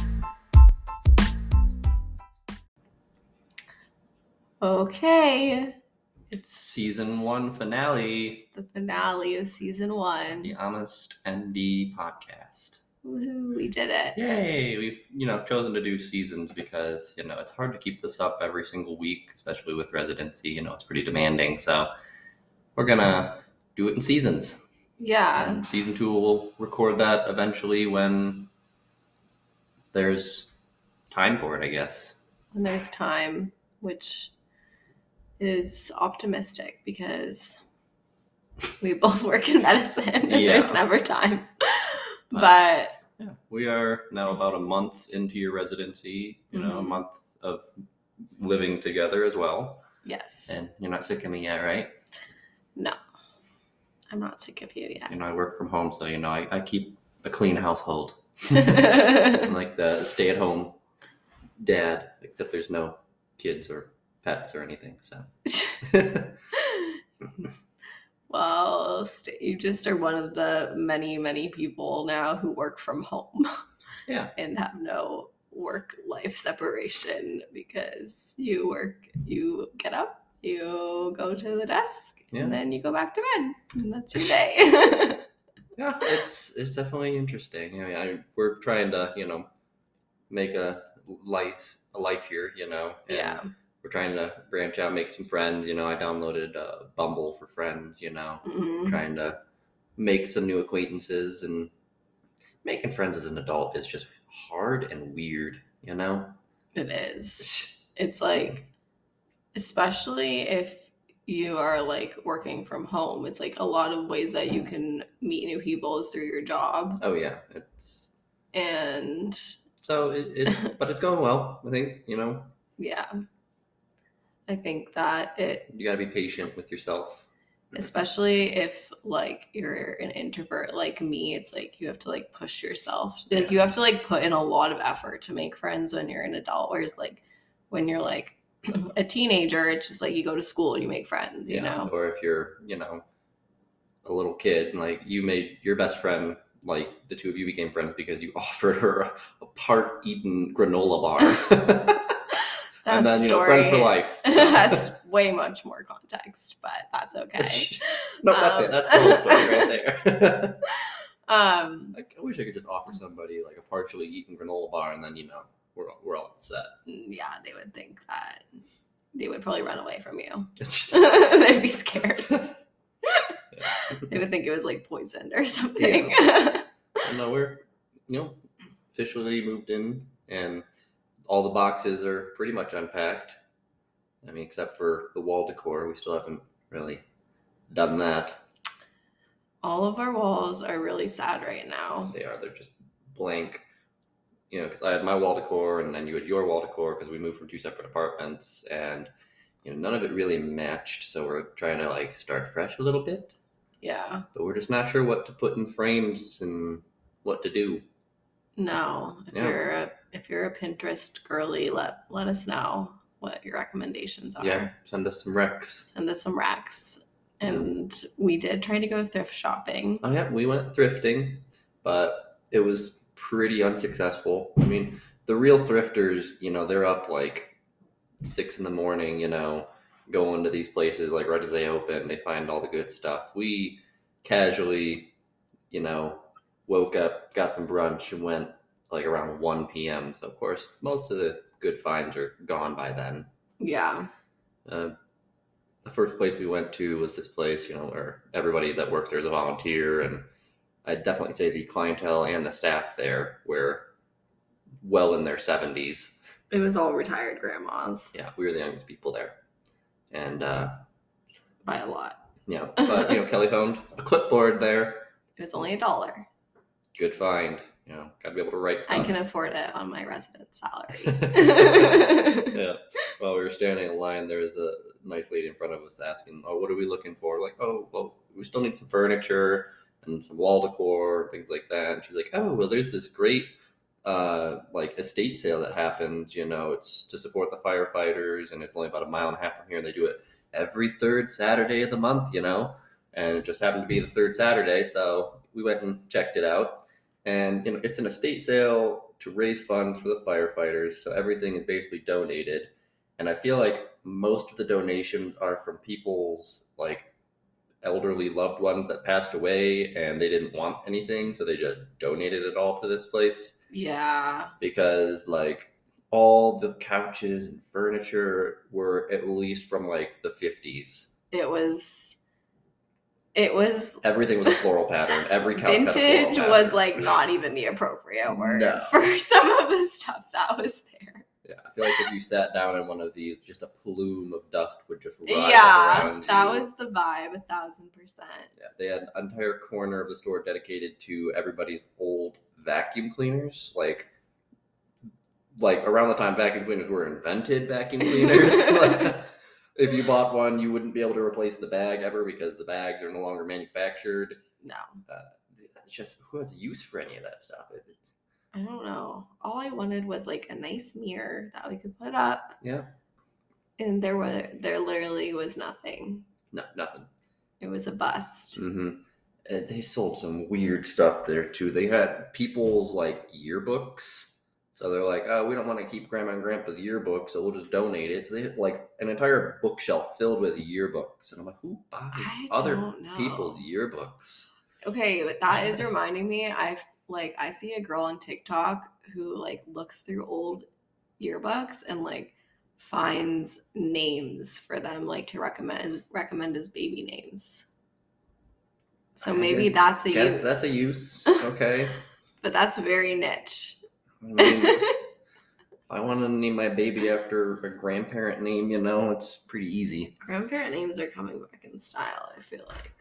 Okay. It's season 1 finale. The finale of season 1. The Honest ND podcast. Woohoo, we did it. Yay! We've, chosen to do seasons because, it's hard to keep this up every single week, especially with residency. It's pretty demanding. So we're going to do it in seasons. Yeah. And season 2, we'll record that eventually when there's time for it, I guess. When there's time, which is optimistic because we both work in medicine and Yeah. there's never time. But yeah, we are now about a month into your residency, a month of living together as well. yes. And you're not sick of me yet, right? No. I'm not sick of you yet. I work from home, so I keep a clean household. I'm like the stay-at-home dad, except there's no kids or pets or anything. So, well, you just are one of the many people now who work from home. Yeah, and have no work-life separation because you get up, you go to the desk, and then you go back to bed, and that's your day. Yeah, it's definitely interesting. We're trying to make a life here, and we're trying to branch out, make some friends. I downloaded Bumble for friends. Trying to make some new acquaintances, and making friends as an adult is just hard and weird. It is. It's like, especially if you are like working from home, it's like a lot of ways that you can meet new people is through your job. Oh yeah, and so but it's going well, I think. Yeah, I think that you got to be patient with yourself, especially if like you're an introvert like me. It's like you have to like push yourself, like you have to like put in a lot of effort to make friends when you're an adult, whereas like when you're like a teenager, it's just like you go to school and you make friends, or if you're a little kid, like you made your best friend, like the two of you became friends because you offered her a part-eaten granola bar. And then friends for life. So. Has way much more context, but that's okay. No, that's it. That's the whole story right there. I wish I could just offer somebody like a partially eaten granola bar, and then we're all set. Yeah, they would think that they would probably run away from you. They'd be scared. They would think it was like poisoned or something. Yeah. No, we're officially moved in, and all the boxes are pretty much unpacked. I mean, except for the wall decor, we still haven't really done that. All of our walls are really sad right now. They are. They're just blank. Because I had my wall decor, and then you had your wall decor, because we moved from two separate apartments, and none of it really matched. So we're trying to like start fresh a little bit. Yeah. But we're just not sure what to put in frames and what to do. No. If you're a Pinterest girly, let us know what your recommendations are. Yeah, send us some recs. And we did try to go thrift shopping. Oh yeah, we went thrifting, but it was pretty unsuccessful. I mean, the real thrifters, they're up like 6 a.m, going to these places like right as they open. They find all the good stuff. We casually, woke up, got some brunch, and went like around 1 p.m. So of course, most of the good finds are gone by then. Yeah. The first place we went to was this place, where everybody that works there is a volunteer, and I'd definitely say the clientele and the staff there were well in their 70s. It was all retired grandmas. Yeah, we were the youngest people there, and by a lot. Yeah, but Kelly found a clipboard there. It was only $1. Good find. Got to be able to write stuff. I can afford it on my resident salary. Yeah. While we were standing in line, there was a nice lady in front of us asking, "Oh, what are we looking for?" Like, "Oh, well, we still need some furniture and some wall decor and things like that." And she's like, "Oh, well, there's this great like estate sale that happens. It's to support the firefighters, and it's only about 1.5 miles from here. And they do it every third Saturday of the month, And it just happened to be the third Saturday, so we went and checked it out. And it's an estate sale to raise funds for the firefighters, so everything is basically donated. And I feel like most of the donations are from people's like elderly loved ones that passed away, and they didn't want anything, so they just donated it all to this place. Yeah. Because like all the couches and furniture were at least from like the 50s. Everything was a floral pattern. Every couch vintage had a floral was pattern. like not even the appropriate word No. for some of the stuff that was there. Yeah, I feel like if you sat down in one of these, just a plume of dust would just rise Yeah, around that you. was the vibe, 1,000%. Yeah, they had an entire corner of the store dedicated to everybody's old vacuum cleaners, like around the time vacuum cleaners were invented. Vacuum cleaners. If you bought one, you wouldn't be able to replace the bag ever because the bags are no longer manufactured. No. It's just, who has a use for any of that stuff? I don't know. All I wanted was like a nice mirror that we could put up. Yeah. And there literally was nothing. No, nothing. It was a bust. Mm-hmm. They sold some weird stuff there too. They had people's like yearbooks. So they're like, oh, we don't want to keep Grandma and Grandpa's yearbook, so we'll just donate it. So they had like an entire bookshelf filled with yearbooks. And I'm like, who buys other people's yearbooks? Okay, but that is reminding me, I see a girl on TikTok who like looks through old yearbooks and like finds names for them like to recommend as baby names. So maybe that's a use. That's a use. Okay. But that's very niche. I mean, if I want to name my baby after a grandparent name, it's pretty easy. Grandparent names are coming back in style, I feel like.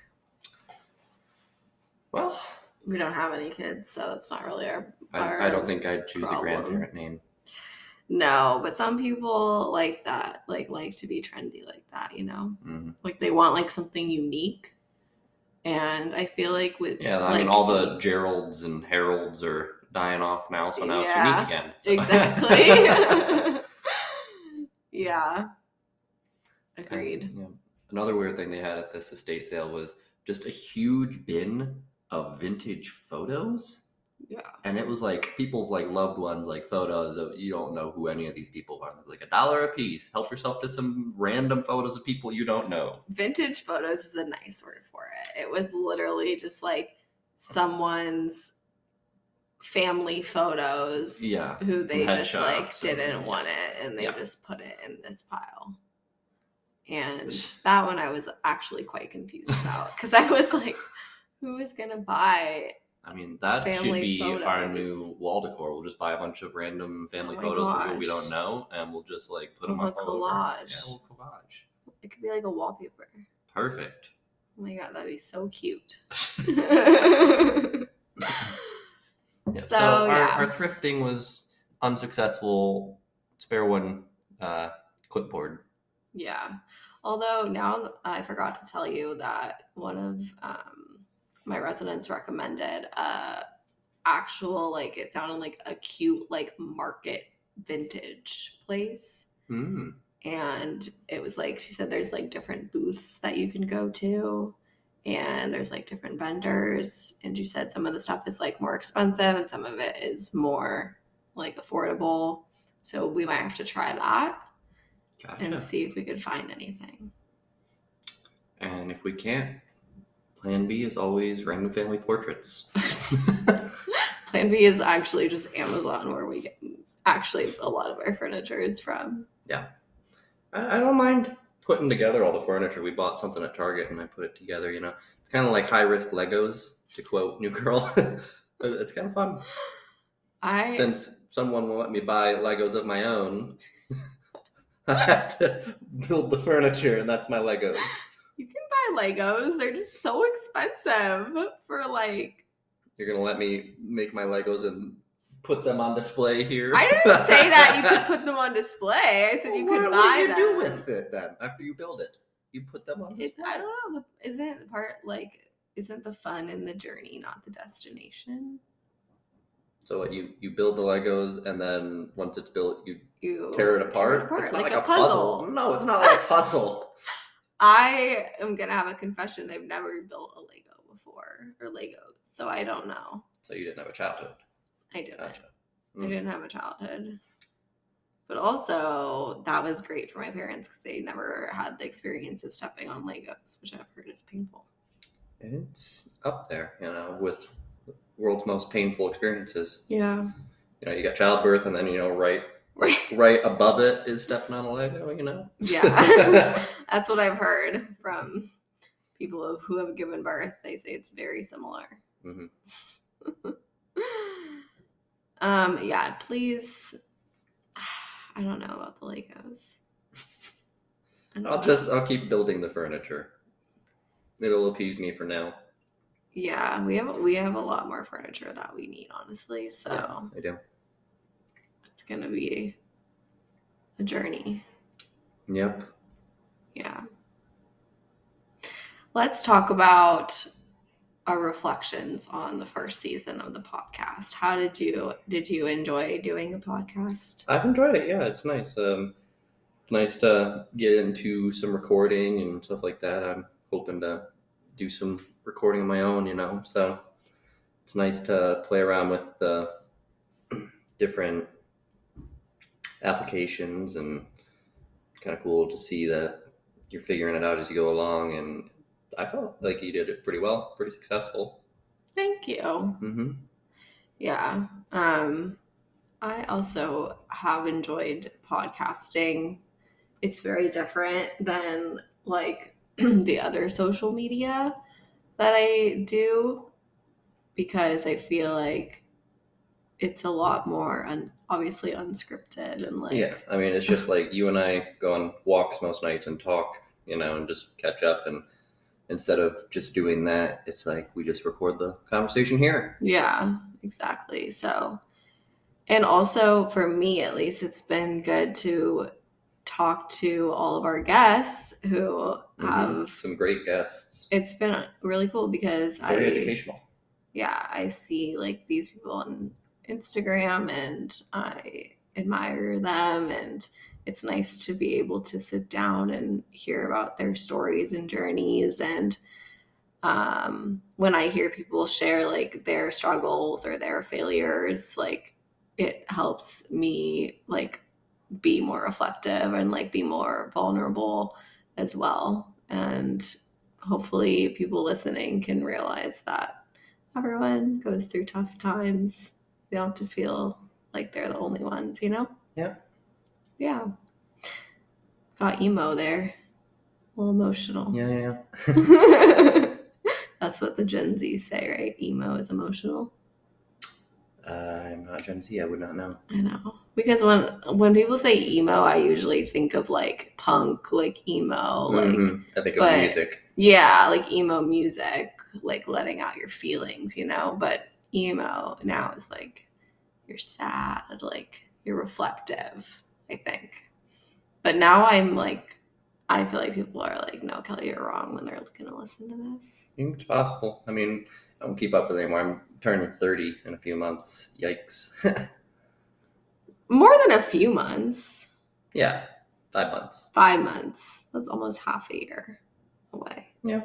Well, we don't have any kids, so that's not really our I don't think I'd choose problem. A grandparent name. No, but some people like that, like to be trendy like that, Mm-hmm. Like they want like something unique. And I feel like with all the Geralds and Harolds are dying off now, so now it's unique again. So. Exactly. Yeah. Agreed. Another weird thing they had at this estate sale was just a huge bin of vintage photos. Yeah. And it was like people's like loved ones, like photos of, you don't know who any of these people are. It's like $1 a piece. Help yourself to some random photos of people you don't know. Vintage photos is a nice word for it. It was literally just like someone's family photos. Yeah. Who they just like didn't want it and they just put it in this pile. And that one I was actually quite confused about because I was like, who is going to buy? I mean, that should be our new wall decor. We'll just buy a bunch of random family photos of people we don't know, and we'll just like put them up all over. Collage. Yeah, we'll collage. It could be like a wallpaper. Perfect. Oh my god, that'd be so cute. So our thrifting was unsuccessful. Spare one clipboard. Yeah. Although now I forgot to tell you that one of my residents recommended actual, like, it sounded like a cute, like, market vintage place. Mm. And it was like, she said there's like different booths that you can go to and there's like different vendors. And she said some of the stuff is like more expensive and some of it is more like affordable. So we might have to try that. Gotcha. And see if we could find anything. And if we can't, Plan B is always random family portraits. Plan B is actually just Amazon, where we get actually a lot of our furniture is from. Yeah. I don't mind putting together all the furniture. We bought something at Target and I put it together, It's kind of like high-risk Legos, to quote New Girl. It's kind of fun. Since someone will let me buy Legos of my own, I have to build the furniture, and that's my Legos. You can buy Legos. They're just so expensive for like... You're going to let me make my Legos and put them on display here? I didn't say that you could put them on display. I said you could buy them. What do you do with it then after you build it? You put them on display? I don't know. Isn't the fun in the journey, not the destination? So what, you build the Legos and then once it's built, you tear it apart? It's not like a puzzle. No, it's not like a puzzle. I am going to have a confession. I've never built a Lego before, or Legos, so I don't know. So you didn't have a childhood? I didn't. Gotcha. I didn't have a childhood. But also, that was great for my parents because they never had the experience of stepping on Legos, which I've heard is painful. It's up there, with the world's most painful experiences. Yeah. You got childbirth and then, right above it is stepping on a Lego, Yeah. That's what I've heard from people who have given birth. They say it's very similar. Mm-hmm. Yeah, please. I don't know about the Legos. I'll keep building the furniture. It'll appease me for now. Yeah, we have a lot more furniture that we need, honestly. So yeah, I do. It's gonna be a journey. Yep. Yeah. Let's talk about our reflections on the first season of the podcast. How did you enjoy doing a podcast? I've enjoyed it. Yeah, it's nice. Nice to get into some recording and stuff like that. I'm hoping to do some recording on my own, so it's nice to play around with the different applications, and kind of cool to see that you're figuring it out as you go along, and I felt like you did it pretty well, pretty successful. Thank you. Mm-hmm. Yeah. I also have enjoyed podcasting. It's very different than like the other social media that I do, because I feel like it's a lot more obviously unscripted and like, yeah, I mean, it's just like you and I go on walks most nights and talk, and just catch up, and instead of just doing that, it's like we just record the conversation here. Yeah, exactly. So, and also for me, at least, it's been good to talk to all of our guests who have some great guests. It's been really cool because very educational. Yeah, I see like these people on Instagram and I admire them, and it's nice to be able to sit down and hear about their stories and journeys. And when I hear people share like their struggles or their failures, like it helps me like be more reflective and like be more vulnerable as well. And hopefully people listening can realize that everyone goes through tough times. They don't have to feel like they're the only ones, Yeah. Yeah. Got emo there. A little emotional. Yeah. That's what the Gen Z say, right? Emo is emotional. I'm not Gen Z. I would not know. I know. Because when people say emo, I usually think of like punk, like emo, like I think of music. Yeah, like emo music, like letting out your feelings, But emo now is like you're sad, like you're reflective, I think. But now I'm like, I feel like people are like, no, Kelly, you're wrong when they're going to listen to this. It's possible. I mean, I don't keep up with it anymore. I'm turning 30 in a few months. Yikes. More than a few months. Yeah, 5 months. 5 months. That's almost half a year away. Yeah.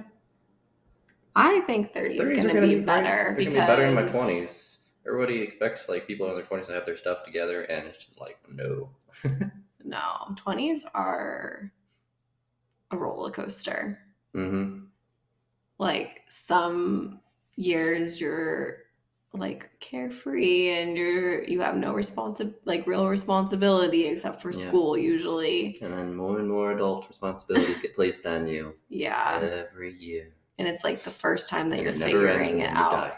I think 30 is going to be better. Because they're going to be better in my 20s. Everybody expects like people in their 20s to have their stuff together, and it's just like, no. No, 20s are a roller coaster. Mm-hmm. Like some years you're like carefree and you have no real responsibility except for school usually. And then more and more adult responsibilities get placed on you. Yeah. Every year. And it's like the first time that you're figuring it out.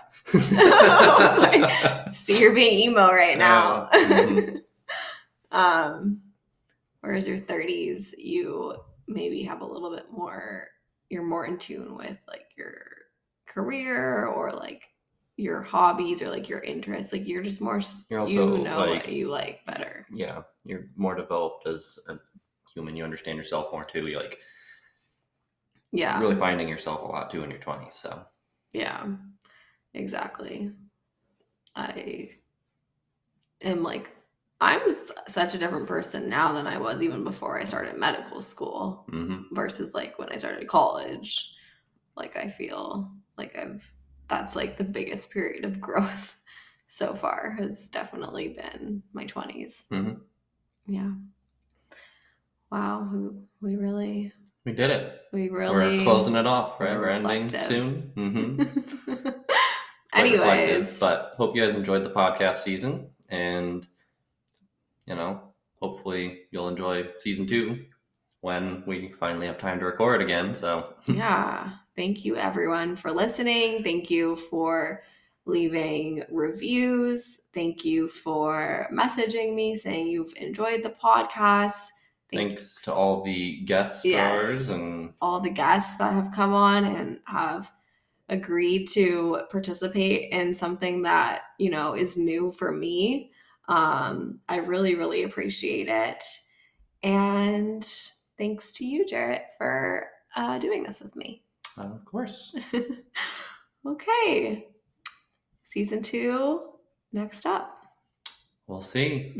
See, you're being emo right now. Mm-hmm. Whereas your 30s, you maybe have a little bit more, you're more in tune with like your career or like your hobbies or like your interests. Like you're just more, what you like better. Yeah. You're more developed as a human. You understand yourself more too. You're like, yeah, really finding yourself a lot too in your 20s. So yeah, exactly. I am like, I'm such a different person now than I was even before I started medical school versus like when I started college. Like I feel like that's like the biggest period of growth so far has definitely been my 20s. Mm-hmm. Yeah. Wow. We did it. We're closing it off, right? We're ending soon. Mm-hmm. Anyways. But hope you guys enjoyed the podcast season, and hopefully you'll enjoy season 2 when we finally have time to record again. So yeah, thank you everyone for listening. Thank you for leaving reviews. Thank you for messaging me saying you've enjoyed the podcast. Thanks to all the guest stars and all the guests that have come on and have agreed to participate in something that, is new for me. I really, really appreciate it. And thanks to you, Jarrett, for doing this with me. Of course. Okay. Season 2, next up. We'll see.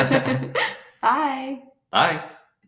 Bye. Bye.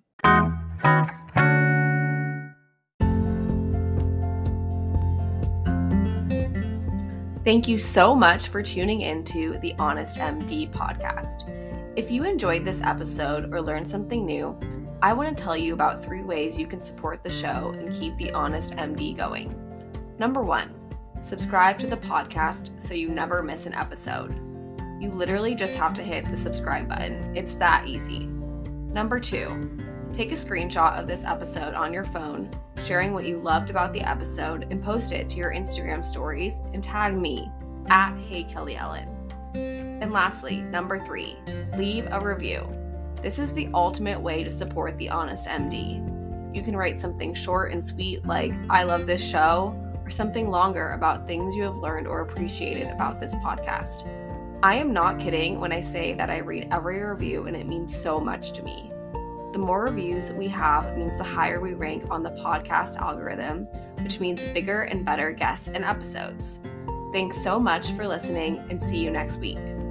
Thank you so much for tuning into the Honest MD podcast. If you enjoyed this episode or learned something new, I want to tell you about 3 ways you can support the show and keep the Honest MD going. Number 1, subscribe to the podcast so you never miss an episode. You literally just have to hit the subscribe button. It's that easy. Number 2, take a screenshot of this episode on your phone, sharing what you loved about the episode, and post it to your Instagram stories and tag me at HeyKellyEllen. And lastly, number 3, leave a review. This is the ultimate way to support the Honest MD. You can write something short and sweet like, I love this show, or something longer about things you have learned or appreciated about this podcast. I am not kidding when I say that I read every review and it means so much to me. The more reviews we have means the higher we rank on the podcast algorithm, which means bigger and better guests and episodes. Thanks so much for listening, and see you next week.